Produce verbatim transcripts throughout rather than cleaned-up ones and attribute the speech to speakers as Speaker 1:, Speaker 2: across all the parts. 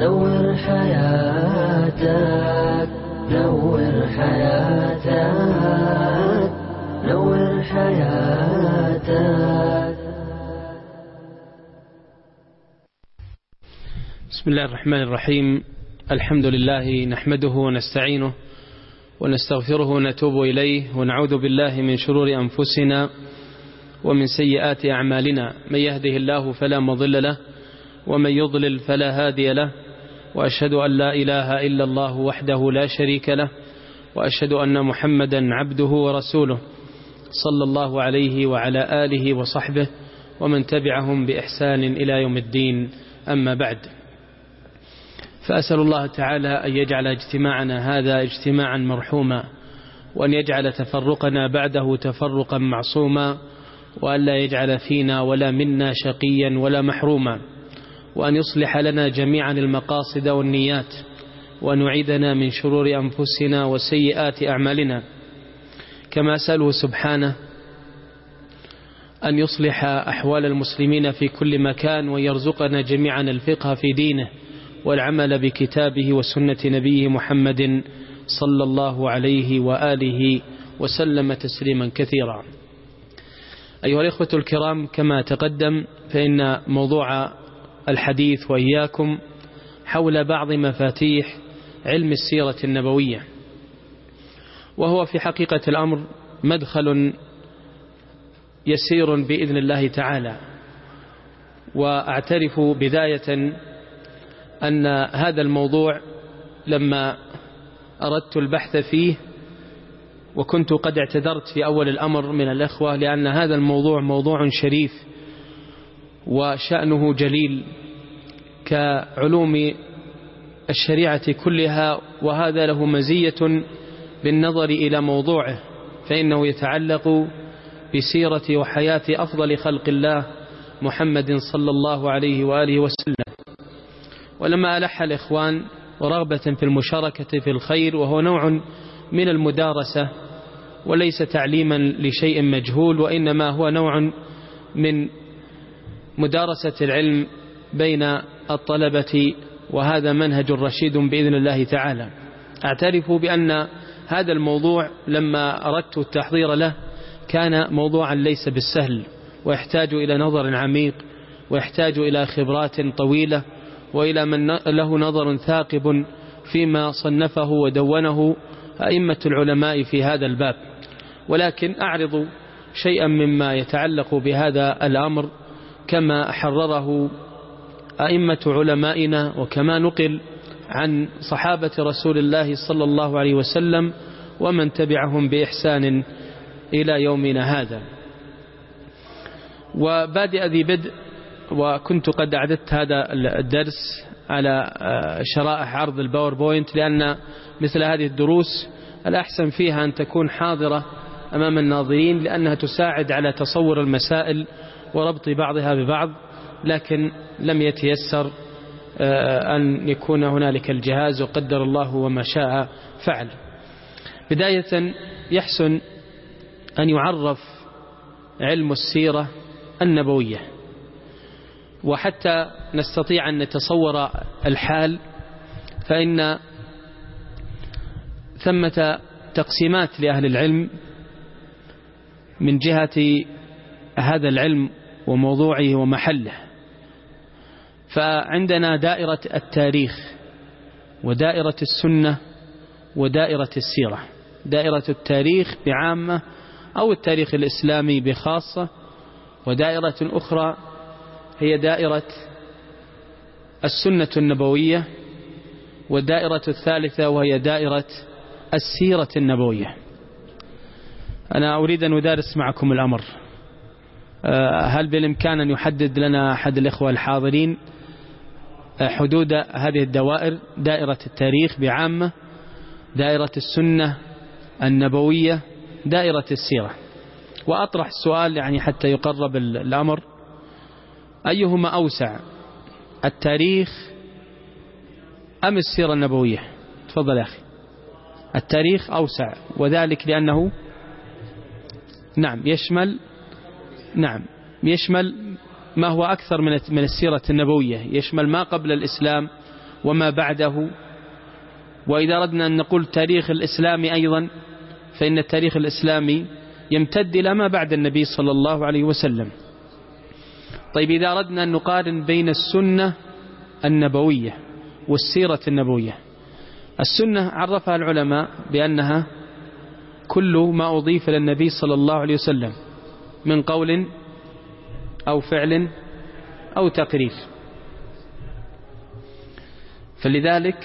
Speaker 1: نور حياتك نور حياتك نور حياتك.
Speaker 2: بسم الله الرحمن الرحيم. الحمد لله نحمده ونستعينه ونستغفره ونتوب إليه ونعوذ بالله من شرور أنفسنا ومن سيئات أعمالنا. من يهده الله فلا مضل له ومن يضلل فلا هادي له، وأشهد أن لا إله إلا الله وحده لا شريك له، وأشهد أن محمدا عبده ورسوله صلى الله عليه وعلى آله وصحبه ومن تبعهم بإحسان إلى يوم الدين. أما بعد، فأسأل الله تعالى أن يجعل اجتماعنا هذا اجتماعا مرحوما، وأن يجعل تفرقنا بعده تفرقا معصوما، وأن لا يجعل فينا ولا منا شقيا ولا محروما، وأن يصلح لنا جميعا المقاصد والنيات، وأن يعيذنا من شرور أنفسنا وسيئات أعمالنا. كما أسأله سبحانه أن يصلح أحوال المسلمين في كل مكان، ويرزقنا جميعا الفقه في دينه والعمل بكتابه وسنة نبيه محمد صلى الله عليه وآله وسلم تسليما كثيرا. أيها الإخوة الكرام، كما تقدم فإن موضوع الحديث وإياكم حول بعض مفاتيح علم السيرة النبوية، وهو في حقيقة الأمر مدخل يسير بإذن الله تعالى. وأعترف بداية أن هذا الموضوع لما أردت البحث فيه وكنت قد اعتذرت في أول الأمر من الأخوة، لأن هذا الموضوع موضوع شريف وشأنه جليل كعلوم الشريعة كلها، وهذا له مزية بالنظر إلى موضوعه، فإنه يتعلق بسيرة وحياة أفضل خلق الله محمد صلى الله عليه وآله وسلم. ولما ألح الإخوان ورغبة في المشاركة في الخير، وهو نوع من المدارسة وليس تعليما لشيء مجهول، وإنما هو نوع من مدارسة العلم بين الطلبة، وهذا منهج رشيد بإذن الله تعالى. أعترف بأن هذا الموضوع لما أردت التحضير له كان موضوعا ليس بالسهل، ويحتاج إلى نظر عميق، ويحتاج إلى خبرات طويلة، وإلى من له نظر ثاقب فيما صنفه ودونه أئمة العلماء في هذا الباب. ولكن أعرض شيئا مما يتعلق بهذا الأمر كما حرره أئمة علمائنا، وكما نقل عن صحابة رسول الله صلى الله عليه وسلم ومن تبعهم بإحسان إلى يومنا هذا. وبادئ ذي بدء، وكنت قد أعددت هذا الدرس على شرائح عرض الباوربوينت، لأن مثل هذه الدروس الأحسن فيها أن تكون حاضرة أمام الناظرين، لأنها تساعد على تصور المسائل وربط بعضها ببعض، لكن لم يتيسر أن يكون هنالك الجهاز، وقدر الله وما شاء فعل. بداية يحسن أن يعرف علم السيرة النبوية، وحتى نستطيع أن نتصور الحال، فإن ثمة تقسيمات لأهل العلم من جهة هذا العلم وموضوعه ومحله. فعندنا دائرة التاريخ، ودائرة السنة، ودائرة السيرة. دائرة التاريخ بعامة، أو التاريخ الإسلامي بخاصة، ودائرة أخرى هي دائرة السنة النبوية، والدائرة الثالثة وهي دائرة السيرة النبوية. أنا أريد أن أدارس معكم الأمر. هل بالإمكان أن يحدد لنا أحد الإخوة الحاضرين حدود هذه الدوائر؟ دائرة التاريخ بعامة، دائرة السنة النبوية، دائرة السيرة. وأطرح السؤال يعني حتى يقرب الأمر: أيهما أوسع، التاريخ أم السيرة النبوية؟ تفضل يا أخي. التاريخ أوسع، وذلك لأنه نعم يشمل نعم يشمل ما هو أكثر من من السيرة النبوية، يشمل ما قبل الإسلام وما بعده. وإذا أردنا أن نقول تاريخ الإسلامي أيضا فإن التاريخ الإسلامي يمتد إلى ما بعد النبي صلى الله عليه وسلم. طيب إذا أردنا أن نقارن بين السنة النبوية والسيرة النبوية، السنة عرفها العلماء بأنها كل ما أضيف للنبي صلى الله عليه وسلم من قول أو فعل أو تقرير. فلذلك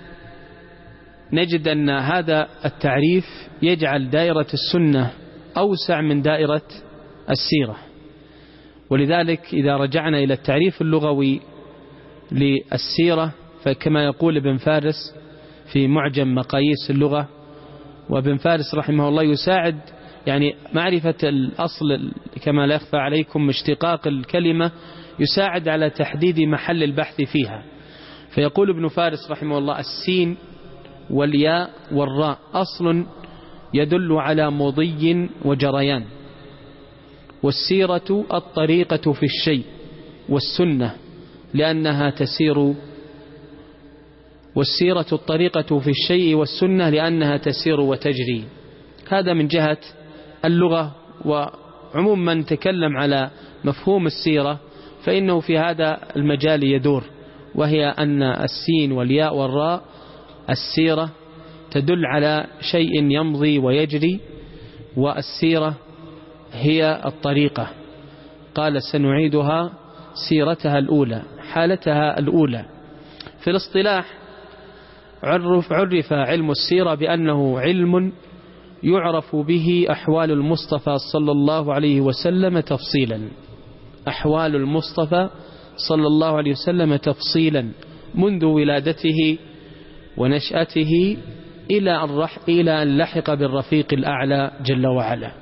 Speaker 2: نجد أن هذا التعريف يجعل دائرة السنة أوسع من دائرة السيرة. ولذلك إذا رجعنا إلى التعريف اللغوي للسيرة فكما يقول ابن فارس في معجم مقاييس اللغة، وابن فارس رحمه الله يساعد يعني معرفة الأصل كما لا يخفى عليكم اشتقاق الكلمة، يساعد على تحديد محل البحث فيها. فيقول ابن فارس رحمه الله: السين والياء والراء أصل يدل على مضي وجريان، والسيرة الطريقة في الشيء، والسنة لأنها تسير والسيرة الطريقة في الشيء والسنة لأنها تسير وتجري. هذا من جهة اللغة. وعموم من تكلم على مفهوم السيرة فإنه في هذا المجال يدور، وهي أن السين والياء والراء السيرة تدل على شيء يمضي ويجري، والسيرة هي الطريقة. قال: سنعيدها سيرتها الأولى، حالتها الأولى. في الاصطلاح عرف, عرف علم السيرة بأنه علم يعرف به أحوال المصطفى صلى الله عليه وسلم تفصيلا، أحوال المصطفى صلى الله عليه وسلم تفصيلا منذ ولادته ونشأته إلى الرح إلى أن لحق بالرفيق الأعلى جل وعلا.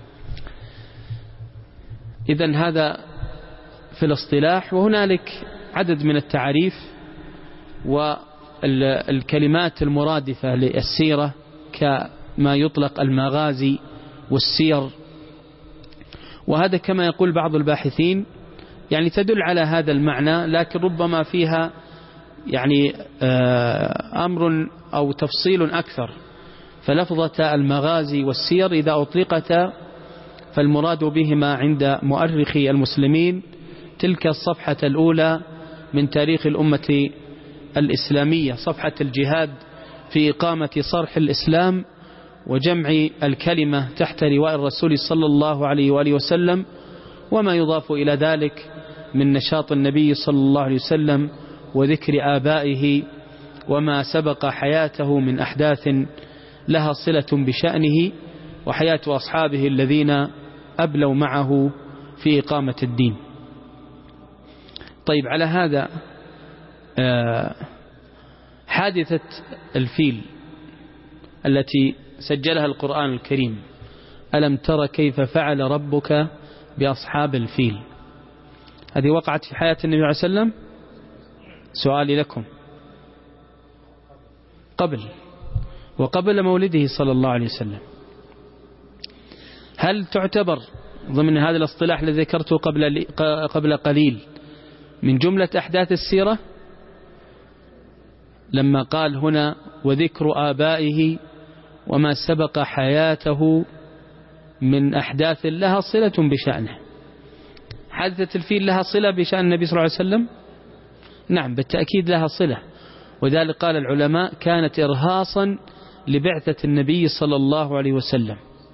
Speaker 2: إذن هذا في الاصطلاح. وهنالك عدد من التعريف والكلمات المرادفة للسيرة كما يطلق المغازي والسير، وهذا كما يقول بعض الباحثين يعني تدل على هذا المعنى، لكن ربما فيها يعني أمر أو تفصيل أكثر. فلفظة المغازي والسير إذا أطلقتا فالمراد بهما عند مؤرخي المسلمين تلك الصفحة الأولى من تاريخ الأمة الإسلامية، صفحة الجهاد في إقامة صرح الإسلام وجمع الكلمة تحت لواء الرسول صلى الله عليه وآله وسلم، وما يضاف إلى ذلك من نشاط النبي صلى الله عليه وسلم وذكر آبائه وما سبق حياته من أحداث لها صلة بشأنه وحياة أصحابه الذين أبلوا معه في إقامة الدين. طيب، على هذا حادثة الفيل التي سجلها القرآن الكريم، ألم تر كيف فعل ربك بأصحاب الفيل، هذه وقعت في حياة النبي عليه وسلم. سؤالي لكم: قبل وقبل مولده صلى الله عليه وسلم، هل تعتبر ضمن هذا الاصطلاح الذي ذكرته قبل قبل قليل من جملة أحداث السيرة؟ لما قال هنا وذكر آبائه وما سبق حياته من أحداث لها صلة بشأنه، حادثة الفيل لها صلة بشأن النبي صلى الله عليه وسلم؟ نعم، بالتأكيد لها صلة. وذلك قال العلماء كانت إرهاصا لبعثة النبي صلى الله عليه وسلم.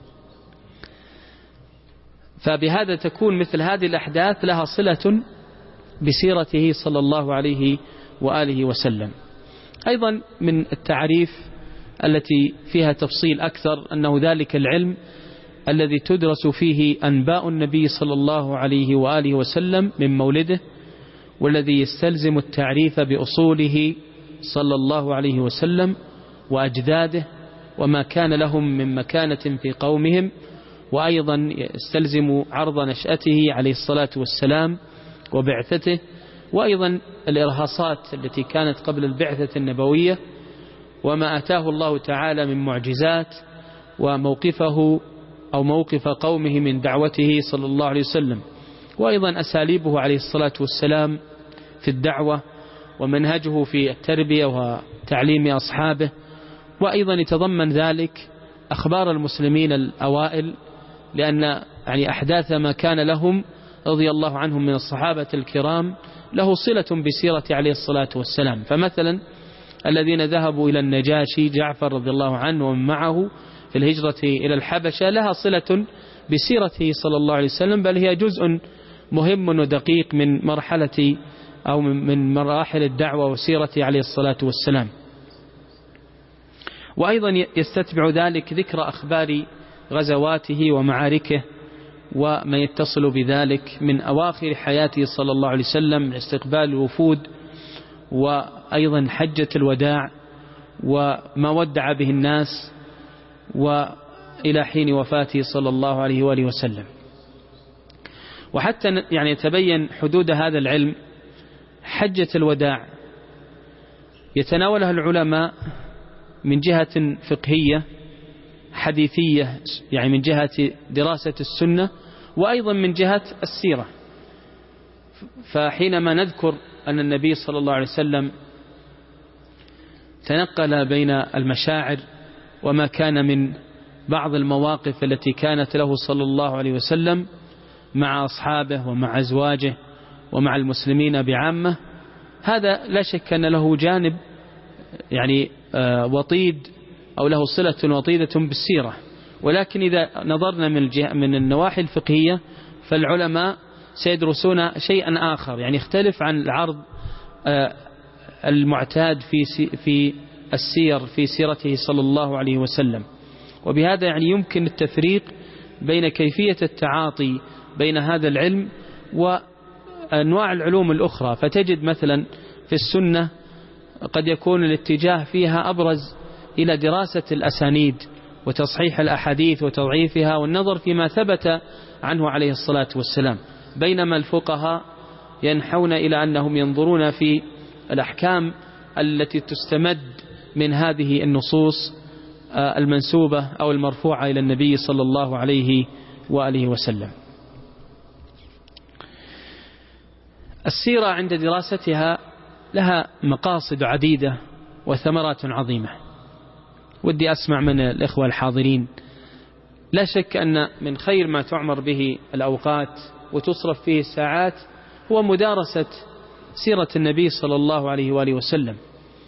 Speaker 2: فبهذا تكون مثل هذه الأحداث لها صلة بسيرته صلى الله عليه وآله وسلم. أيضا من التعريف التي فيها تفصيل أكثر أنه ذلك العلم الذي تدرس فيه أنباء النبي صلى الله عليه وآله وسلم من مولده، والذي يستلزم التعريف بأصوله صلى الله عليه وسلم وأجداده وما كان لهم من مكانة في قومهم، وأيضا يستلزم عرض نشأته عليه الصلاة والسلام وبعثته، وأيضا الإرهاصات التي كانت قبل البعثة النبوية وما أتاه الله تعالى من معجزات، وموقفه أو موقف قومه من دعوته صلى الله عليه وسلم، وأيضا أساليبه عليه الصلاة والسلام في الدعوة ومنهجه في التربية وتعليم أصحابه، وأيضا يتضمن ذلك أخبار المسلمين الأوائل، لأن يعني أحداث ما كان لهم رضي الله عنهم من الصحابة الكرام له صلة بسيرة عليه الصلاة والسلام. فمثلا الذين ذهبوا إلى النجاشي جعفر رضي الله عنه ومن معه في الهجرة إلى الحبشة لها صلة بسيرته صلى الله عليه وسلم، بل هي جزء مهم ودقيق من مرحلة أو من مراحل الدعوة وسيرته عليه الصلاة والسلام. وأيضا يستتبع ذلك ذكر أخبار غزواته ومعاركه وما يتصل بذلك من أواخر حياته صلى الله عليه وسلم من استقبال الوفود، وأيضا حجة الوداع وما ودع به الناس، وإلى حين وفاته صلى الله عليه وآله وسلم. وحتى يعني يتبين حدود هذا العلم، حجة الوداع يتناولها العلماء من جهة فقهية حديثية، يعني من جهة دراسة السنة، وأيضا من جهة السيرة. فحينما نذكر أن النبي صلى الله عليه وسلم تنقل بين المشاعر وما كان من بعض المواقف التي كانت له صلى الله عليه وسلم مع أصحابه ومع أزواجه ومع المسلمين بعامة، هذا لا شك أن له جانب يعني وطيد أو له صلة وطيدة بالسيرة. ولكن إذا نظرنا من من النواحي الفقهية فالعلماء سيدرسون شيئا آخر، يعني يختلف عن العرض المعتاد في في السير في سيرته صلى الله عليه وسلم. وبهذا يعني يمكن التفريق بين كيفية التعاطي بين هذا العلم وأنواع العلوم الأخرى. فتجد مثلا في السنة قد يكون الاتجاه فيها أبرز إلى دراسة الأسانيد وتصحيح الأحاديث وتضعيفها والنظر فيما ثبت عنه عليه الصلاة والسلام، بينما الفقهاء ينحون إلى أنهم ينظرون في الأحكام التي تستمد من هذه النصوص المنسوبة أو المرفوعة إلى النبي صلى الله عليه وآله وسلم. السيرة عند دراستها لها مقاصد عديدة وثمرات عظيمة. ودي أسمع من الإخوة الحاضرين، لا شك أن من خير ما تعمر به الأوقات وتصرف فيه الساعات هو مدارسة سيرة النبي صلى الله عليه وآله وسلم.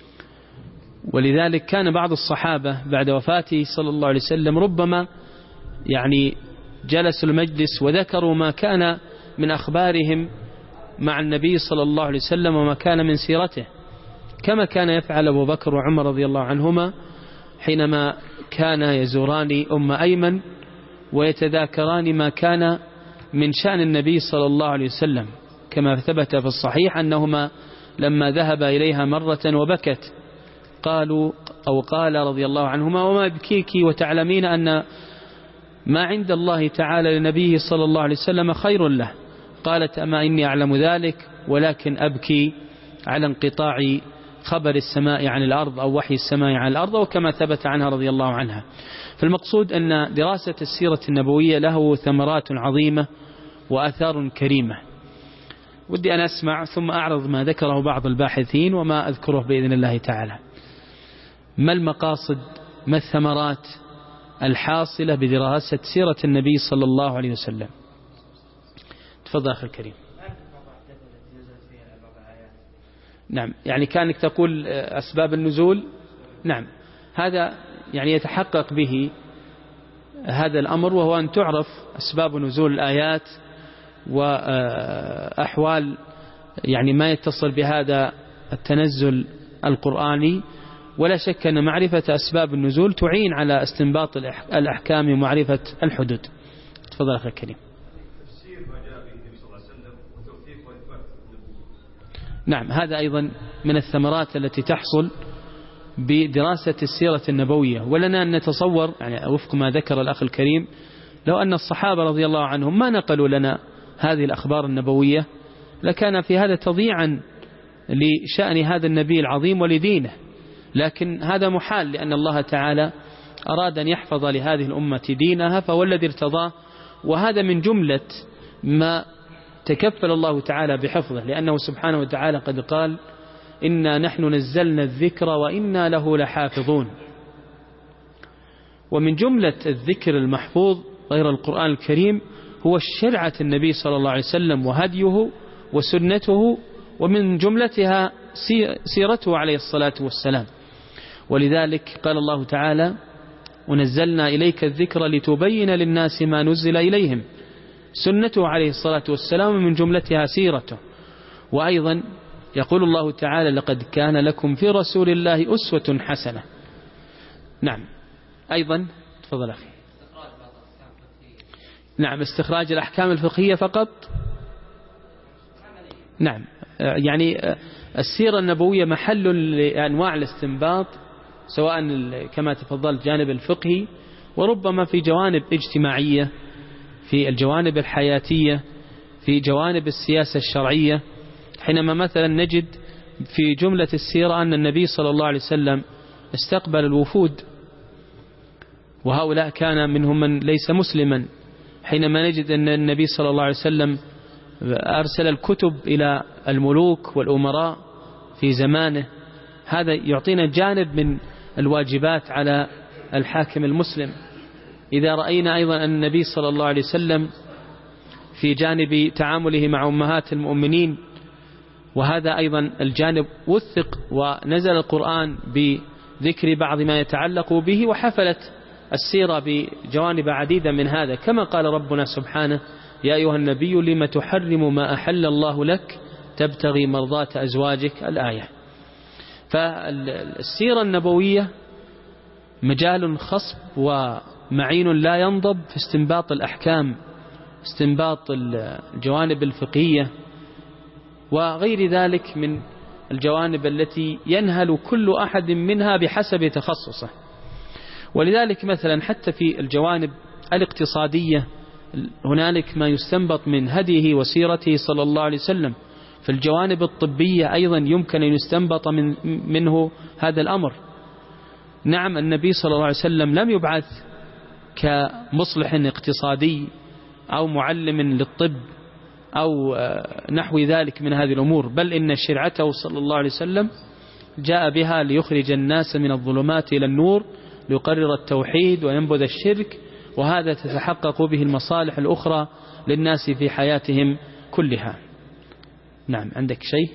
Speaker 2: ولذلك كان بعض الصحابة بعد وفاته صلى الله عليه وسلم ربما يعني جلسوا المجلس وذكروا ما كان من أخبارهم مع النبي صلى الله عليه وسلم وما كان من سيرته، كما كان يفعل أبو بكر وعمر رضي الله عنهما حينما كان يزوران أم أيمن ويتذاكران ما كان من شأن النبي صلى الله عليه وسلم، كما ثبت في الصحيح أنهما لما ذهب إليها مرة وبكت قالوا أو قال رضي الله عنهما: وما يبكيك وتعلمين أن ما عند الله تعالى لنبيه صلى الله عليه وسلم خير له؟ قالت: أما إني أعلم ذلك، ولكن أبكي على انقطاع خبر السماء عن الأرض أو وحي السماء عن الأرض، وكما ثبت عنها رضي الله عنها. فالمقصود أن دراسة السيرة النبوية له ثمرات عظيمة وأثار كريمة. ودي أن أسمع ثم أعرض ما ذكره بعض الباحثين وما أذكره بإذن الله تعالى. ما المقاصد، ما الثمرات الحاصلة بدراسة سيرة النبي صلى الله عليه وسلم؟ تفضل أخي الكريم. نعم، يعني كانك تقول أسباب النزول. نعم، هذا يعني يتحقق به هذا الأمر، وهو أن تعرف أسباب نزول الآيات وأحوال يعني ما يتصل بهذا التنزل القرآني. ولا شك أن معرفة أسباب النزول تعين على استنباط الأحكام ومعرفة الحدود. تفضل أخي الكريم. نعم، هذا أيضا من الثمرات التي تحصل بدراسة السيرة النبوية. ولنا أن نتصور يعني وفق ما ذكر الأخ الكريم، لو أن الصحابة رضي الله عنهم ما نقلوا لنا هذه الأخبار النبوية لكان في هذا تضييعا لشأن هذا النبي العظيم ولدينه. لكن هذا محال، لأن الله تعالى أراد أن يحفظ لهذه الأمة دينها فهو الذي ارتضاه، وهذا من جملة ما تكفل الله تعالى بحفظه، لأنه سبحانه وتعالى قد قال: إنا نحن نزلنا الذكر وإنا له لحافظون. ومن جملة الذكر المحفوظ غير القرآن الكريم هو الشرعة النبي صلى الله عليه وسلم وهديه وسنته، ومن جملتها سيرته عليه الصلاة والسلام. ولذلك قال الله تعالى: ونزلنا إليك الذكر لتبين للناس ما نزل إليهم. سنته عليه الصلاة والسلام من جملتها سيرته. وأيضا يقول الله تعالى: لقد كان لكم في رسول الله أسوة حسنة. نعم. أيضا تفضل أخي. نعم، استخراج الأحكام الفقهية فقط. نعم، يعني السيرة النبوية محل لأنواع الاستنباط، سواء كما تفضلت جانب الفقهي، وربما في جوانب اجتماعية، في الجوانب الحياتية، في جوانب السياسة الشرعية. حينما مثلا نجد في جملة السيرة أن النبي صلى الله عليه وسلم استقبل الوفود، وهؤلاء كان منهم من ليس مسلما. حينما نجد أن النبي صلى الله عليه وسلم أرسل الكتب إلى الملوك والأمراء في زمانه، هذا يعطينا جانب من الواجبات على الحاكم المسلم. إذا رأينا أيضا أن النبي صلى الله عليه وسلم في جانب تعامله مع أمهات المؤمنين، وهذا أيضا الجانب وثق ونزل القرآن بذكر بعض ما يتعلق به، وحفلت السيرة بجوانب عديدة من هذا، كما قال ربنا سبحانه: يا أيها النبي لم تحرم ما أحل الله لك تبتغي مرضات أزواجك، الآية. فالسيرة النبوية مجال خصب ومعين لا ينضب في استنباط الأحكام، استنباط الجوانب الفقهية وغير ذلك من الجوانب التي ينهل كل أحد منها بحسب تخصصه. ولذلك مثلا حتى في الجوانب الاقتصادية هنالك ما يستنبط من هديه وسيرته صلى الله عليه وسلم. في الجوانب الطبية أيضا يمكن أن يستنبط من منه هذا الأمر. نعم، النبي صلى الله عليه وسلم لم يبعث كمصلح اقتصادي أو معلم للطب أو نحو ذلك من هذه الأمور، بل إن شرعته صلى الله عليه وسلم جاء بها ليخرج الناس من الظلمات إلى النور، ليقرر التوحيد وينبذ الشرك، وهذا تتحقق به المصالح الأخرى للناس في حياتهم كلها. نعم، عندك شيء؟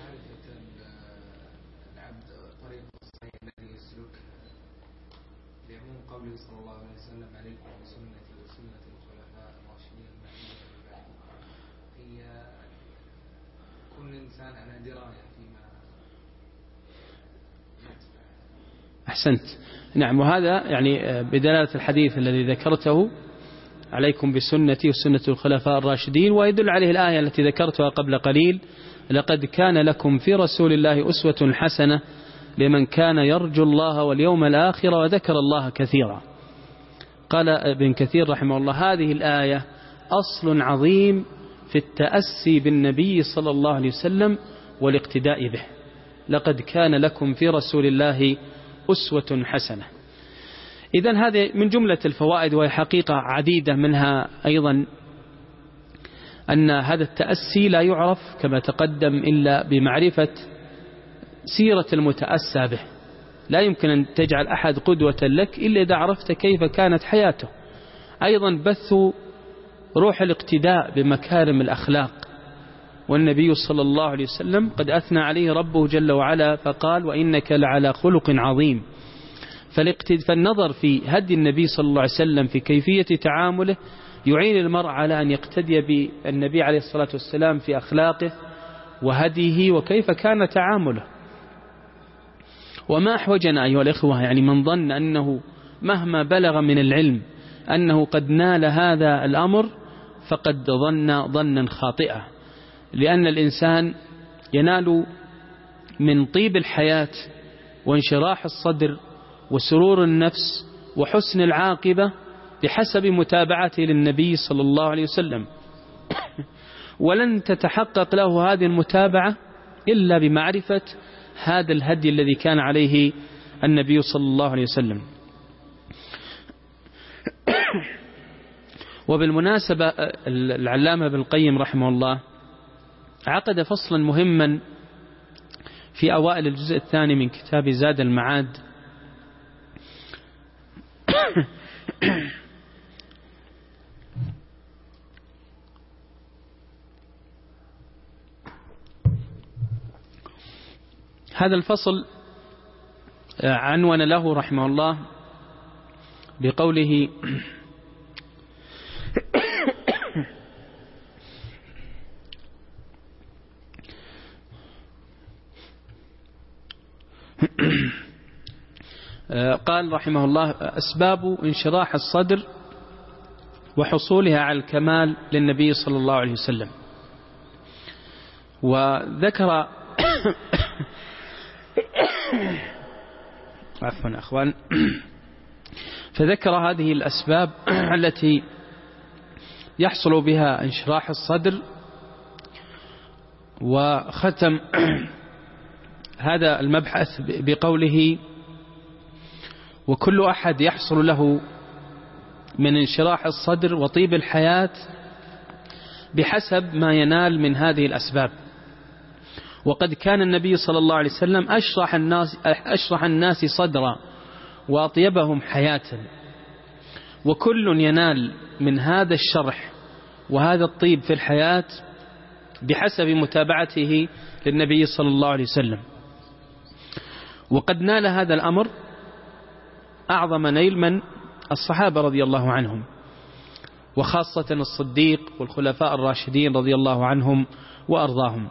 Speaker 3: قوله صلى الله عليه وسلم: عليكم بسنتي وسنة الخلفاء الراشدين المهديين من بعدي. هي كل إنسان على دراية فيما
Speaker 2: أحسنت. نعم، وهذا يعني بدلالة الحديث الذي ذكرته: عليكم بسنتي وسنة الخلفاء الراشدين، ويدل عليه الآية التي ذكرتها قبل قليل: لقد كان لكم في رسول الله أسوة حسنة لمن كان يرجو الله واليوم الآخر وذكر الله كثيرا. قال ابن كثير رحمه الله: هذه الآية أصل عظيم في التأسي بالنبي صلى الله عليه وسلم والاقتداء به. لقد كان لكم في رسول الله أسوة حسنة. إذن هذه من جملة الفوائد، وهي حقيقة عديدة، منها أيضا أن هذا التأسي لا يعرف كما تقدم إلا بمعرفة سيرة المتأسى به. لا يمكن أن تجعل أحد قدوة لك إلا إذا عرفت كيف كانت حياته. أيضا بث روح الاقتداء بمكارم الأخلاق، والنبي صلى الله عليه وسلم قد أثنى عليه ربه جل وعلا فقال: وإنك لعلى خلق عظيم. فالنظر في هدي النبي صلى الله عليه وسلم في كيفية تعامله يعين المرء على أن يقتدي بالنبي عليه الصلاة والسلام في أخلاقه وهديه وكيف كان تعامله. وما أحوجنا أيها الإخوة، يعني من ظن أنه مهما بلغ من العلم أنه قد نال هذا الأمر فقد ظن ظنا خاطئا، لأن الإنسان ينال من طيب الحياة وانشراح الصدر وسرور النفس وحسن العاقبة بحسب متابعته للنبي صلى الله عليه وسلم، ولن تتحقق له هذه المتابعة إلا بمعرفة هذا الهدي الذي كان عليه النبي صلى الله عليه وسلم. وبالمناسبة العلامة ابن القيم رحمه الله عقد فصلا مهما في أوائل الجزء الثاني من كتاب زاد المعاد هذا الفصل عنون له رحمه الله بقوله قال رحمه الله: أسباب انشراح الصدر وحصولها على الكمال للنبي صلى الله عليه وسلم. وذكر عفوا أخوان فذكر هذه الأسباب التي يحصل بها انشراح الصدر، وختم هذا المبحث بقوله: وكل أحد يحصل له من انشراح الصدر وطيب الحياة بحسب ما ينال من هذه الأسباب. وقد كان النبي صلى الله عليه وسلم أشرح الناس, أشرح الناس صدرا وأطيبهم حياة، وكل ينال من هذا الشرح وهذا الطيب في الحياة بحسب متابعته للنبي صلى الله عليه وسلم. وقد نال هذا الأمر أعظم نيل من الصحابة رضي الله عنهم، وخاصة الصديق والخلفاء الراشدين رضي الله عنهم وأرضاهم.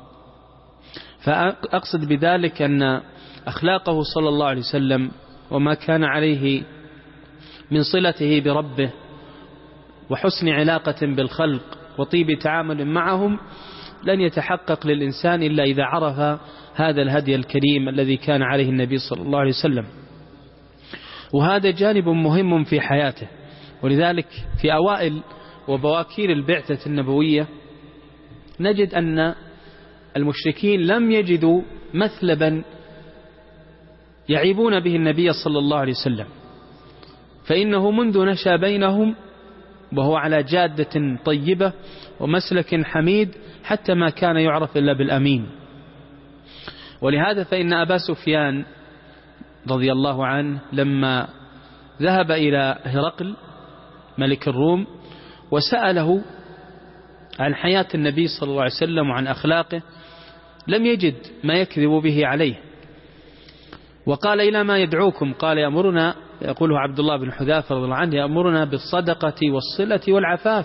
Speaker 2: فأقصد بذلك أن أخلاقه صلى الله عليه وسلم وما كان عليه من صلته بربه وحسن علاقة بالخلق وطيب تعامل معهم لن يتحقق للإنسان إلا إذا عرف هذا الهدي الكريم الذي كان عليه النبي صلى الله عليه وسلم. وهذا جانب مهم في حياته. ولذلك في أوائل وبواكير البعثة النبوية نجد أن المشركين لم يجدوا مثلبا يعيبون به النبي صلى الله عليه وسلم، فإنه منذ نشأ بينهم وهو على جادة طيبة ومسلك حميد حتى ما كان يعرف إلا بالأمين. ولهذا فإن أبا سفيان رضي الله عنه لما ذهب إلى هرقل ملك الروم وسأله عن حياة النبي صلى الله عليه وسلم وعن أخلاقه لم يجد ما يكذب به عليه، وقال: إلى ما يدعوكم؟ قال: يأمرنا، يقوله عبد الله بن حذافة رضي الله عنه، يأمرنا بالصدقة والصلة والعفاف.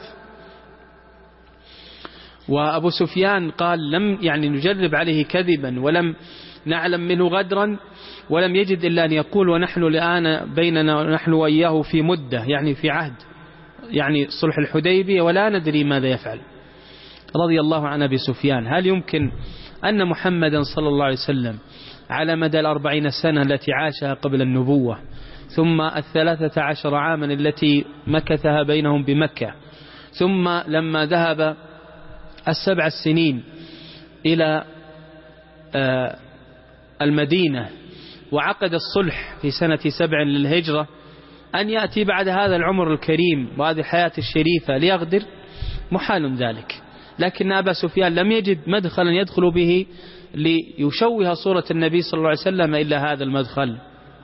Speaker 2: وأبو سفيان قال: لم يعني نجرب عليه كذبا ولم نعلم منه غدرا، ولم يجد إلا أن يقول ونحن الآن بيننا ونحن وإياه في مدة، يعني في عهد، يعني صلح الحديبية، ولا ندري ماذا يفعل. رضي الله عن أبي سفيان. هل يمكن أن محمدا صلى الله عليه وسلم على مدى الأربعين سنة التي عاشها قبل النبوة، ثم الثلاثة عشر عاما التي مكثها بينهم بمكة، ثم لما ذهب السبع السنين إلى المدينة وعقد الصلح في سنة سبع للهجرة، أن يأتي بعد هذا العمر الكريم وهذه الحياة الشريفة ليغدر؟ محال ذلك. لكن أبا سفيان لم يجد مدخلا يدخل به ليشوه صورة النبي صلى الله عليه وسلم إلا هذا المدخل.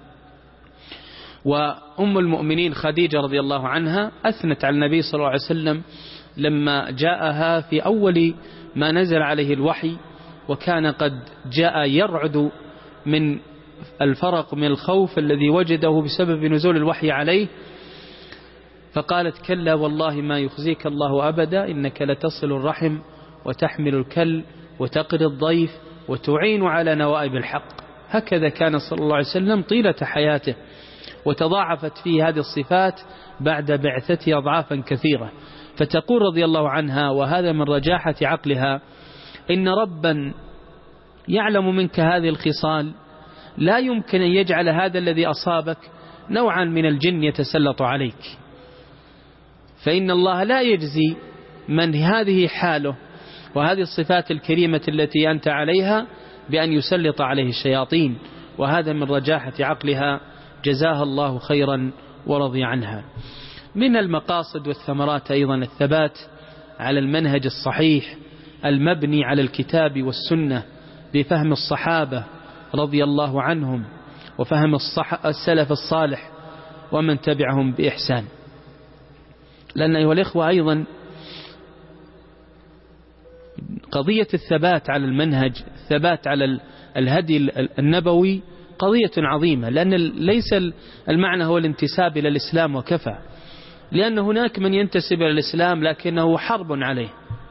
Speaker 2: وأم المؤمنين خديجة رضي الله عنها أثنت على النبي صلى الله عليه وسلم لما جاءها في أول ما نزل عليه الوحي، وكان قد جاء يرعد من الفرق من الخوف الذي وجده بسبب نزول الوحي عليه، فقالت: كلا والله ما يخزيك الله أبدا، إنك لتصل الرحم وتحمل الكل وتقري الضيف وتعين على نوائب الحق. هكذا كان صلى الله عليه وسلم طيلة حياته، وتضاعفت فيه هذه الصفات بعد بعثته أضعافا كثيرة. فتقول رضي الله عنها، وهذا من رجاحة عقلها: إن ربا يعلم منك هذه الخصال لا يمكن أن يجعل هذا الذي أصابك نوعا من الجن يتسلط عليك، فإن الله لا يجزي من هذه حاله وهذه الصفات الكريمة التي أنت عليها بأن يسلط عليه الشياطين. وهذا من رجاحة عقلها، جزاها الله خيرا ورضي عنها. من المقاصد والثمرات أيضا الثبات على المنهج الصحيح المبني على الكتاب والسنة بفهم الصحابة رضي الله عنهم وفهم الصح السلف الصالح ومن تبعهم بإحسان. لأن أيها الإخوة أيضا قضية الثبات على المنهج، الثبات على الهدي النبوي قضية عظيمة، لأن ليس المعنى هو الانتساب إلى الإسلام وكفى، لأن هناك من ينتسب إلى الإسلام لكنه حرب عليه.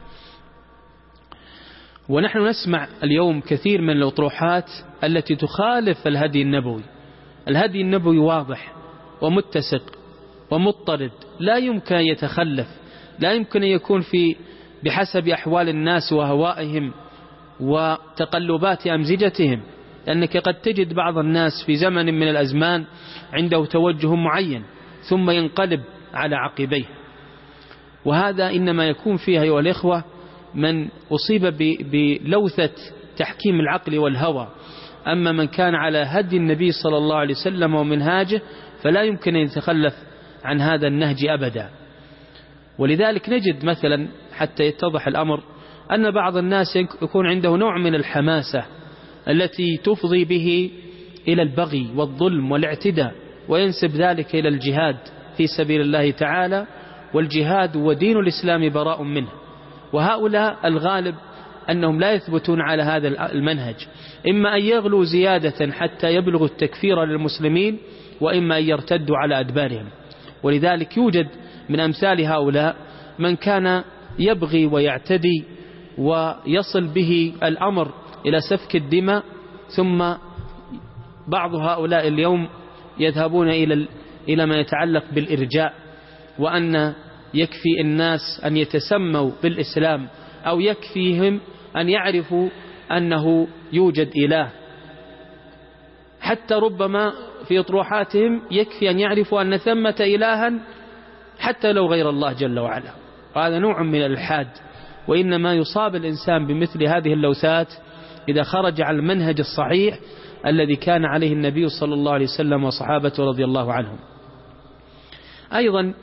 Speaker 2: ونحن نسمع اليوم كثير من الأطروحات التي تخالف الهدي النبوي. الهدي النبوي واضح ومتسق ومضطرد، لا يمكن أن يتخلف، لا يمكن أن يكون في بحسب أحوال الناس وهوائهم وتقلبات أمزجتهم، لأنك قد تجد بعض الناس في زمن من الأزمان عنده توجه معين ثم ينقلب على عقبيه، وهذا إنما يكون فيها أيها الإخوة من أصيب بلوثة تحكيم العقل والهوى. أما من كان على هدي النبي صلى الله عليه وسلم ومنهاجه فلا يمكن أن يتخلف عن هذا النهج أبدا. ولذلك نجد مثلا حتى يتضح الأمر أن بعض الناس يكون عنده نوع من الحماسة التي تفضي به إلى البغي والظلم والاعتداء، وينسب ذلك إلى الجهاد في سبيل الله تعالى، والجهاد ودين الإسلام براء منه. وهؤلاء الغالب أنهم لا يثبتون على هذا المنهج، إما أن يغلوا زيادة حتى يبلغوا التكفير للمسلمين، وإما أن يرتدوا على أدبارهم. ولذلك يوجد من أمثال هؤلاء من كان يبغي ويعتدي ويصل به الأمر إلى سفك الدماء، ثم بعض هؤلاء اليوم يذهبون إلى إلى ما يتعلق بالإرجاء، وأن يكفي الناس أن يتسموا بالإسلام أو يكفيهم أن يعرفوا أنه يوجد إله، حتى ربما في أطروحاتهم يكفي أن يعرفوا أن ثمة إلها حتى لو غير الله جل وعلا. وهذا نوع من الإلحاد، وإنما يصاب الإنسان بمثل هذه اللوثات إذا خرج على المنهج الصحيح الذي كان عليه النبي صلى الله عليه وسلم وصحابته رضي الله عنهم. أيضا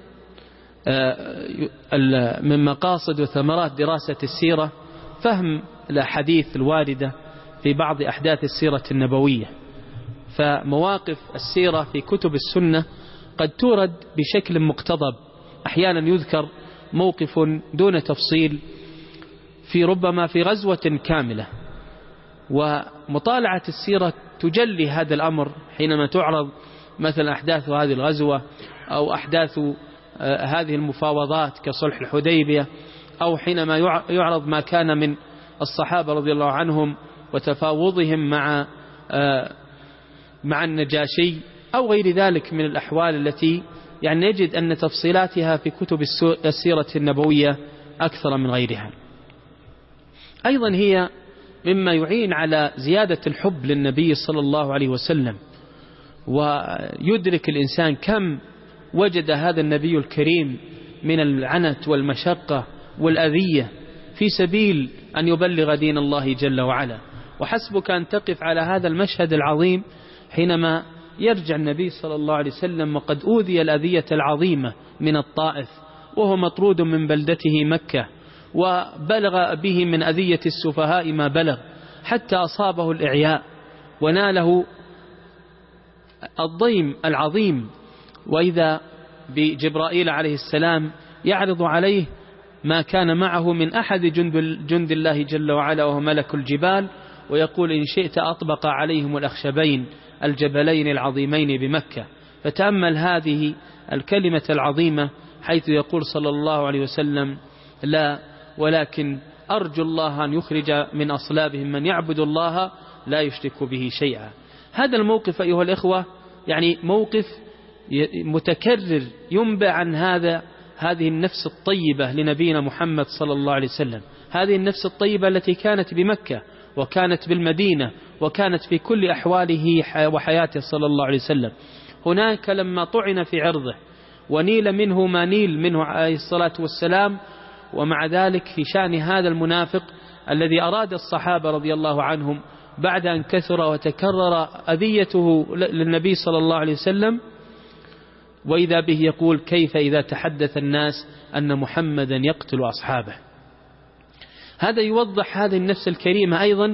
Speaker 2: من مقاصد وثمرات دراسة السيرة فهم الأحاديث الواردة في بعض أحداث السيرة النبوية. فمواقف السيرة في كتب السنة قد تورد بشكل مقتضب، أحيانا يذكر موقف دون تفصيل في ربما في غزوة كاملة، ومطالعة السيرة تجلي هذا الأمر حينما تعرض مثلا أحداث هذه الغزوة أو أحداث هذه المفاوضات كصلح الحديبية، أو حينما يعرض ما كان من الصحابة رضي الله عنهم وتفاوضهم مع مع النجاشي أو غير ذلك من الأحوال التي يعني نجد أن تفصيلاتها في كتب السيرة النبوية أكثر من غيرها. أيضا هي مما يعين على زيادة الحب للنبي صلى الله عليه وسلم، ويدرك الإنسان كم وجد هذا النبي الكريم من العنت والمشقة والأذية في سبيل أن يبلغ دين الله جل وعلا. وحسبك أن تقف على هذا المشهد العظيم حينما يرجع النبي صلى الله عليه وسلم وقد أوذي الأذية العظيمة من الطائف، وهو مطرود من بلدته مكة، وبلغ به من أذية السفهاء ما بلغ، حتى أصابه الإعياء وناله الضيم العظيم. وإذا بجبرائيل عليه السلام يعرض عليه ما كان معه من أحد جند, جند الله جل وعلا وهو ملك الجبال، ويقول إن شئت أطبق عليهم الأخشبين الجبلين العظيمين بمكة. فتأمل هذه الكلمة العظيمة حيث يقول صلى الله عليه وسلم لا ولكن أرجو الله أن يخرج من أصلابهم من يعبد الله لا يشرك به شيئا. هذا الموقف أيها الإخوة يعني موقف متكرر ينبع عن هذا هذه النفس الطيبة لنبينا محمد صلى الله عليه وسلم، هذه النفس الطيبة التي كانت بمكة وكانت بالمدينة وكانت في كل أحواله وحياته صلى الله عليه وسلم. هناك لما طعن في عرضه ونيل منه ما نيل منه عليه الصلاة والسلام، ومع ذلك في شأن هذا المنافق الذي أراد الصحابة رضي الله عنهم بعد أن كثر وتكرر أذيته للنبي صلى الله عليه وسلم، وإذا به يقول كيف إذا تحدث الناس أن محمدا يقتل أصحابه. هذا يوضح هذه النفس الكريمة أيضا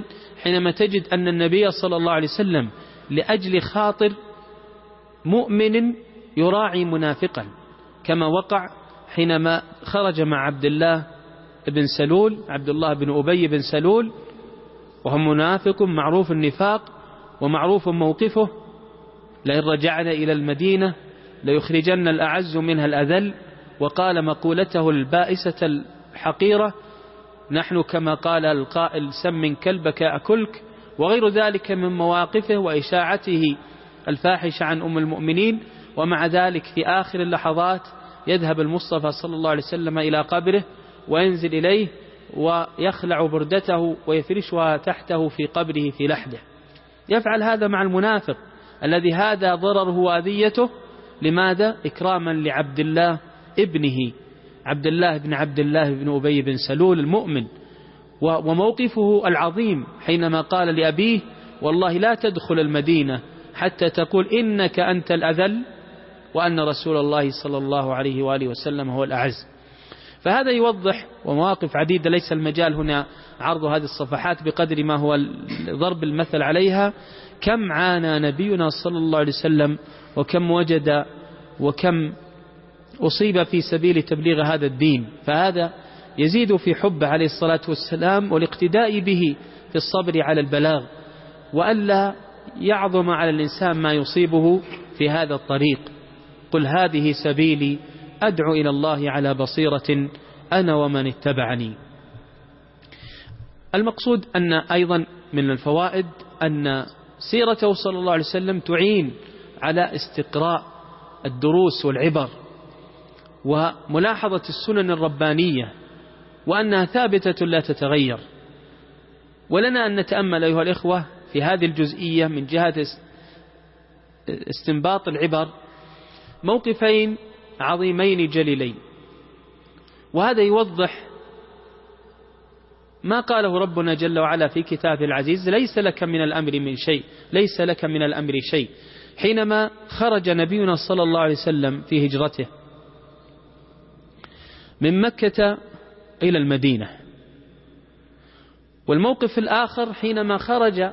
Speaker 2: حينما تجد أن النبي صلى الله عليه وسلم لأجل خاطر مؤمن يراعي منافقا، كما وقع حينما خرج مع عبد الله بن سلول، عبد الله بن أبي بن سلول، وهو منافق معروف النفاق ومعروف موقفه: لئن رجعنا إلى المدينة ليخرجن الأعز منها الأذل، وقال مقولته البائسة الحقيرة: نحن كما قال القائل سم كلبك أكلك، وغير ذلك من مواقفه وإشاعته الفاحشة عن أم المؤمنين. ومع ذلك في آخر اللحظات يذهب المصطفى صلى الله عليه وسلم إلى قبره وينزل إليه ويخلع بردته ويفرشها تحته في قبره في لحده. يفعل هذا مع المنافق الذي هذا ضرره وأذيته. لماذا؟ إكراما لعبد الله ابنه، عبد الله بن عبد الله بن أبي بن سلول المؤمن، وموقفه العظيم حينما قال لأبيه: والله لا تدخل المدينة حتى تقول إنك أنت الأذل وأن رسول الله صلى الله عليه وآله وسلم هو الأعز. فهذا يوضح، ومواقف عديدة ليس المجال هنا عرض هذه الصفحات بقدر ما هو ضرب المثل عليها، كم عانى نبينا صلى الله عليه وسلم، وكم وجد وكم أصيب في سبيل تبليغ هذا الدين. فهذا يزيد في حبه عليه الصلاة والسلام والاقتداء به في الصبر على البلاغ، وألا يعظم على الإنسان ما يصيبه في هذا الطريق. قل هذه سبيلي أدعو إلى الله على بصيرة أنا ومن اتبعني. المقصود أن أيضا من الفوائد أن سيرته صلى الله عليه وسلم تعين على استقراء الدروس والعبر وملاحظة السنن الربانية، وأنها ثابتة لا تتغير. ولنا أن نتأمل أيها الإخوة في هذه الجزئية من جهة استنباط العبر موقفين عظيمين جليلين. وهذا يوضح ما قاله ربنا جل وعلا في كتابه العزيز: ليس لك من الأمر من شيء، ليس لك من الأمر شيء. حينما خرج نبينا صلى الله عليه وسلم في هجرته من مكة إلى المدينة. والموقف الآخر حينما خرج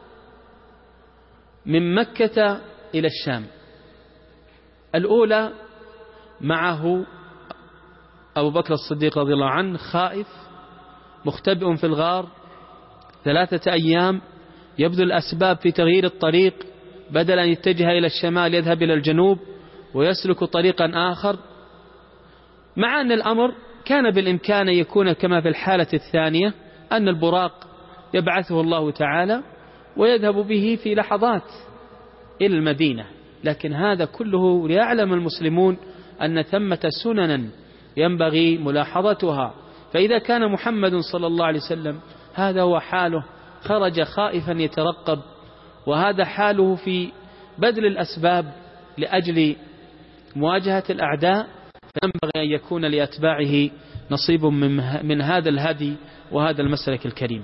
Speaker 2: من مكة إلى الشام. الأولى معه أبو بكر الصديق رضي الله عنه خائف مختبئ في الغار ثلاثة أيام، يبذل الأسباب في تغيير الطريق، بدل أن يتجه إلى الشمال يذهب إلى الجنوب ويسلك طريقا آخر، مع أن الأمر كان بالإمكان يكون كما في الحالة الثانية، أن البراق يبعثه الله تعالى ويذهب به في لحظات إلى المدينة. لكن هذا كله ليعلم المسلمون أن ثمة سننا ينبغي ملاحظتها. فإذا كان محمد صلى الله عليه وسلم هذا هو حاله، خرج خائفا يترقب، وهذا حاله في بذل الأسباب لأجل مواجهة الأعداء، فينبغي أن يكون لأتباعه نصيب من هذا الهدي وهذا المسلك الكريم.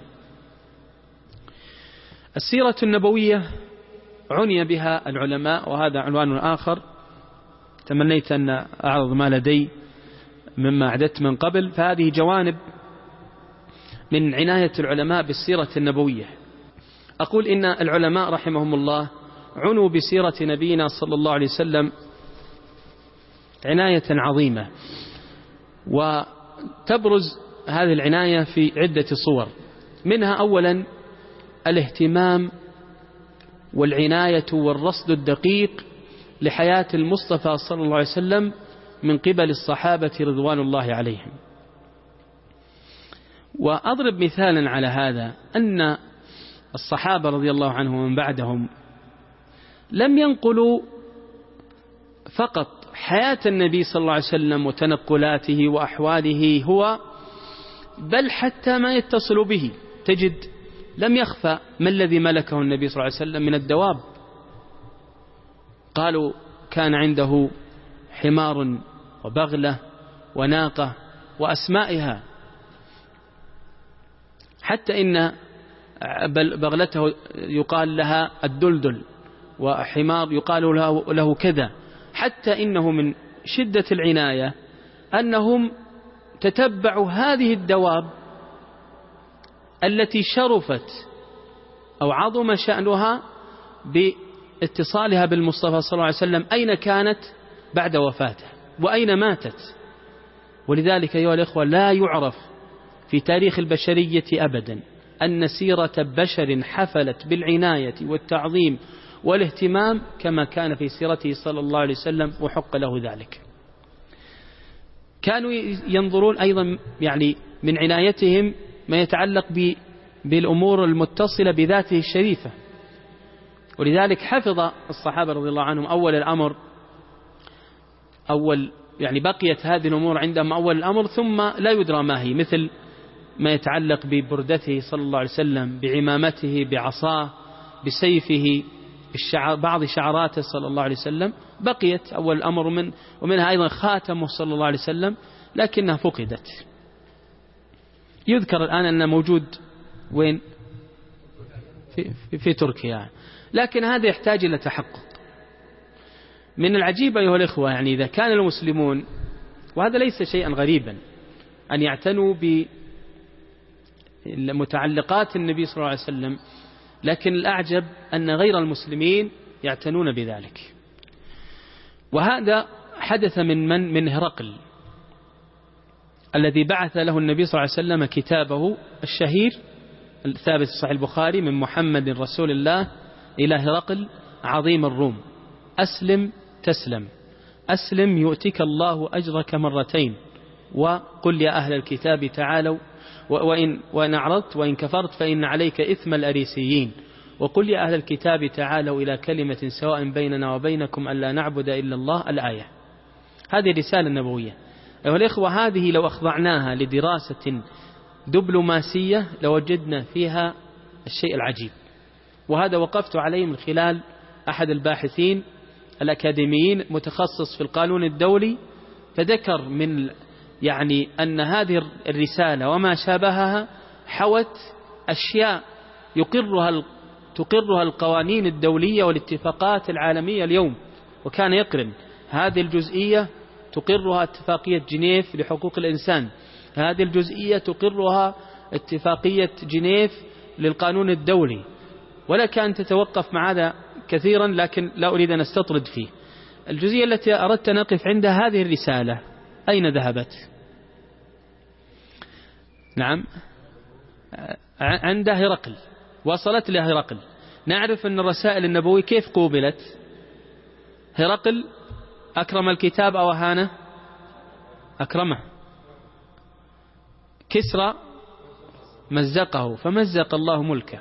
Speaker 2: السيرة النبوية عني بها العلماء، وهذا عنوان آخر تمنيت أن أعرض ما لدي مما أعددت من قبل. فهذه جوانب من عناية العلماء بالسيرة النبوية. أقول إن العلماء رحمهم الله عنوا بسيرة نبينا صلى الله عليه وسلم عناية عظيمة، وتبرز هذه العناية في عدة صور. منها أولا الاهتمام والعناية والرصد الدقيق لحياة المصطفى صلى الله عليه وسلم من قبل الصحابة رضوان الله عليهم. وأضرب مثالا على هذا أن الصحابة رضي الله عنهم ومن بعدهم لم ينقلوا فقط حياة النبي صلى الله عليه وسلم وتنقلاته وأحواله هو، بل حتى ما يتصل به. تجد لم يخفى ما الذي ملكه النبي صلى الله عليه وسلم من الدواب. قالوا كان عنده حمار وبغلة وناقة وأسمائها، حتى إن بغلته يقال لها الدلدل، وحمار يقال له, له كذا. حتى إنه من شدة العناية أنهم تتبعوا هذه الدواب التي شرفت أو عظم شأنها باتصالها بالمصطفى صلى الله عليه وسلم أين كانت بعد وفاته وأين ماتت. ولذلك أيها الإخوة لا يعرف في تاريخ البشرية أبدا أن سيرة بشر حفلت بالعناية والتعظيم والاهتمام كما كان في سيرته صلى الله عليه وسلم، وحق له ذلك. كانوا ينظرون أيضا يعني من عنايتهم ما يتعلق بالأمور المتصلة بذاته الشريفة، ولذلك حفظ الصحابة رضي الله عنهم أول الأمر، أول يعني بقيت هذه الأمور عندهم أول الأمر ثم لا يدرى ما هي، مثل ما يتعلق ببردته صلى الله عليه وسلم، بعمامته، بعصاه، بسيفه، بالشعر بعض شعراته صلى الله عليه وسلم بقيت أول الأمر، من ومنها أيضا خاتمه صلى الله عليه وسلم لكنها فقدت. يذكر الآن أنه موجود وين؟ في, في, في تركيا، لكن هذا يحتاج إلى تحقق. من العجيب أيها الإخوة يعني إذا كان المسلمون، وهذا ليس شيئا غريبا، أن يعتنوا بمتعلقات النبي صلى الله عليه وسلم، لكن الأعجب أن غير المسلمين يعتنون بذلك. وهذا حدث من من من هرقل الذي بعث له النبي صلى الله عليه وسلم كتابه الشهير الثابت في صحيح البخاري من محمد رسول الله إلى هرقل عظيم الروم: أسلم تسلم، أسلم يؤتك الله أجرك مرتين، وقل يا أهل الكتاب تعالوا وإن, وإن أعرضت وإن كفرت فإن عليك إثم الأريسيين، وقل يا أهل الكتاب تعالوا إلى كلمة سواء بيننا وبينكم ألا نعبد إلا الله. الآية هذه رسالة نبوية. أيها الإخوة هذه لو أخضعناها لدراسة دبلوماسية لوجدنا فيها الشيء العجيب، وهذا وقفت عليه من خلال أحد الباحثين الأكاديميين متخصص في القانون الدولي، فذكر من يعني أن هذه الرسالة وما شابهها حوت أشياء يقرها تقرها القوانين الدولية والاتفاقات العالمية اليوم، وكان يقرن هذه الجزئية تقرها اتفاقية جنيف لحقوق الإنسان، هذه الجزئية تقرها اتفاقية جنيف للقانون الدولي. ولك أن تتوقف مع هذا كثيرا لكن لا أريد أن أستطرد فيه. الجزئية التي أردت أن أقف عندها هذه الرسالة أين ذهبت؟ نعم عند هرقل، وصلت لهرقل. نعرف أن الرسائل النبوية كيف قوبلت؟ هرقل أكرم الكتاب أو أهانه؟ أكرمه. كسرى مزقه فمزق الله ملكه.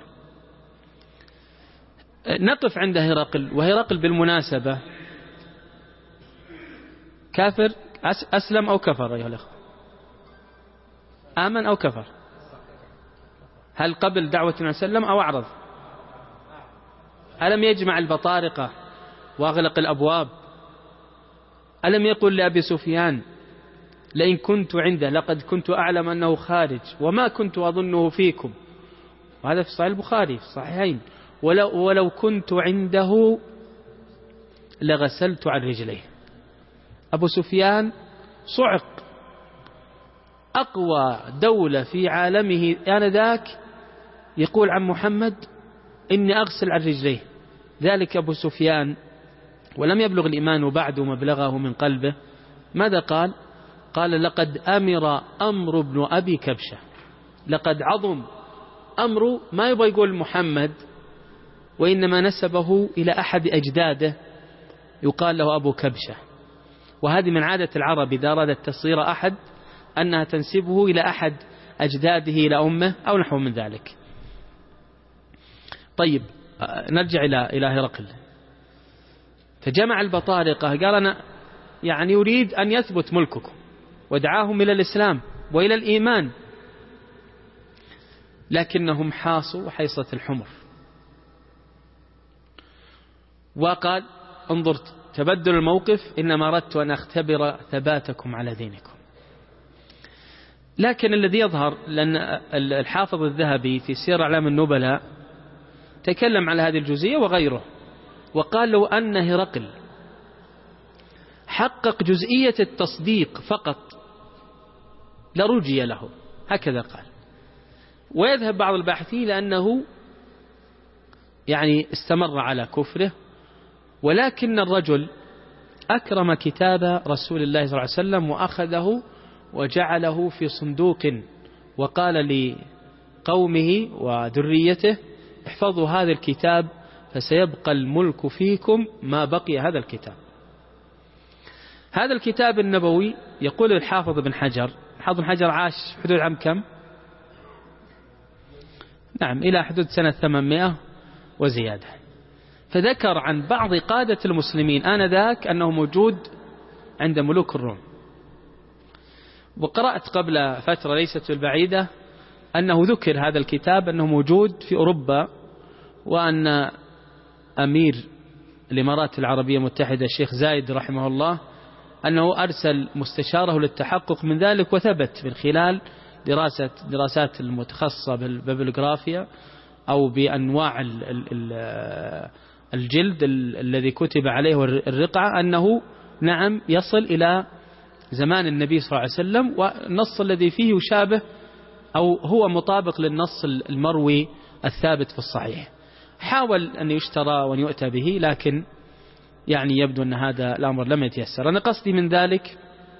Speaker 2: نقف عند هرقل، وهرقل بالمناسبة كافر، أسلم أو كفر أيها الأخوة؟ آمن أو كفر؟ هل قبل دعوة النبي صلى الله عليه وسلم أو أعرض؟ ألم يجمع البطارقة وأغلق الأبواب؟ ألم يقل لأبي سفيان لئن كنت عنده لقد كنت أعلم أنه خارج وما كنت أظنه فيكم؟ وهذا في صحيح البخاري في الصحيحين. ولو, ولو كنت عنده لغسلت عن رجليه. أبو سفيان صعق، أقوى دولة في عالمه آنذاك، يقول عن محمد إني أغسل عن رجليه. ذلك أبو سفيان ولم يبلغ الإيمان بعد مبلغه من قلبه. ماذا قال؟ قال لقد أمر أمر ابن أبي كبشة، لقد عظم أمر، ما يبغى يقول محمد، وإنما نسبه إلى أحد أجداده يقال له أبو كبشة. وهذه من عادة العرب إذا أرادت تصير أحد أنها تنسبه إلى أحد أجداده إلى أمه أو نحو من ذلك. طيب نرجع إلى إلى هرقل. فجمع البطارقة قال أنا يعني يريد أن يثبت ملككم، ودعاهم إلى الإسلام وإلى الإيمان، لكنهم حاصوا حيصة الحمر. وقال انظر تبدل الموقف، إنما أردت أن أختبر ثباتكم على دينكم. لكن الذي يظهر لأن الحافظ الذهبي في سير أعلام النبلاء تكلم على هذه الجزئية وغيره، وقال لو أن هرقل حقق جزئية التصديق فقط لرجي له، هكذا قال. ويذهب بعض الباحثين لأنه يعني استمر على كفره، ولكن الرجل أكرم كتاب رسول الله صلى الله عليه وسلم وأخذه وجعله في صندوق، وقال لقومه وذريته احفظوا هذا الكتاب فسيبقى الملك فيكم ما بقي هذا الكتاب. هذا الكتاب النبوي يقول الحافظ بن حجر، الحافظ بن حجر عاش حدود عام كم؟ نعم إلى حدود سنة ثمانمائة وزيادة. فذكر عن بعض قادة المسلمين آنذاك أنه موجود عند ملوك الروم. وقرأت قبل فترة ليست البعيدة أنه ذكر هذا الكتاب أنه موجود في أوروبا، وأن أمير الإمارات العربية المتحدة الشيخ زايد رحمه الله أنه أرسل مستشاره للتحقق من ذلك، وثبت من خلال دراسة دراسات المتخصصة بالببلوغرافيا أو بأنواع الجلد الذي كتب عليه الرقعة أنه نعم يصل إلى زمان النبي صلى الله عليه وسلم، والنص الذي فيه يشابه أو هو مطابق للنص المروي الثابت في الصحيح. حاول أن يشترى وأن يؤتى به، لكن يعني يبدو أن هذا الأمر لم يتيسر. أنا قصدي من ذلك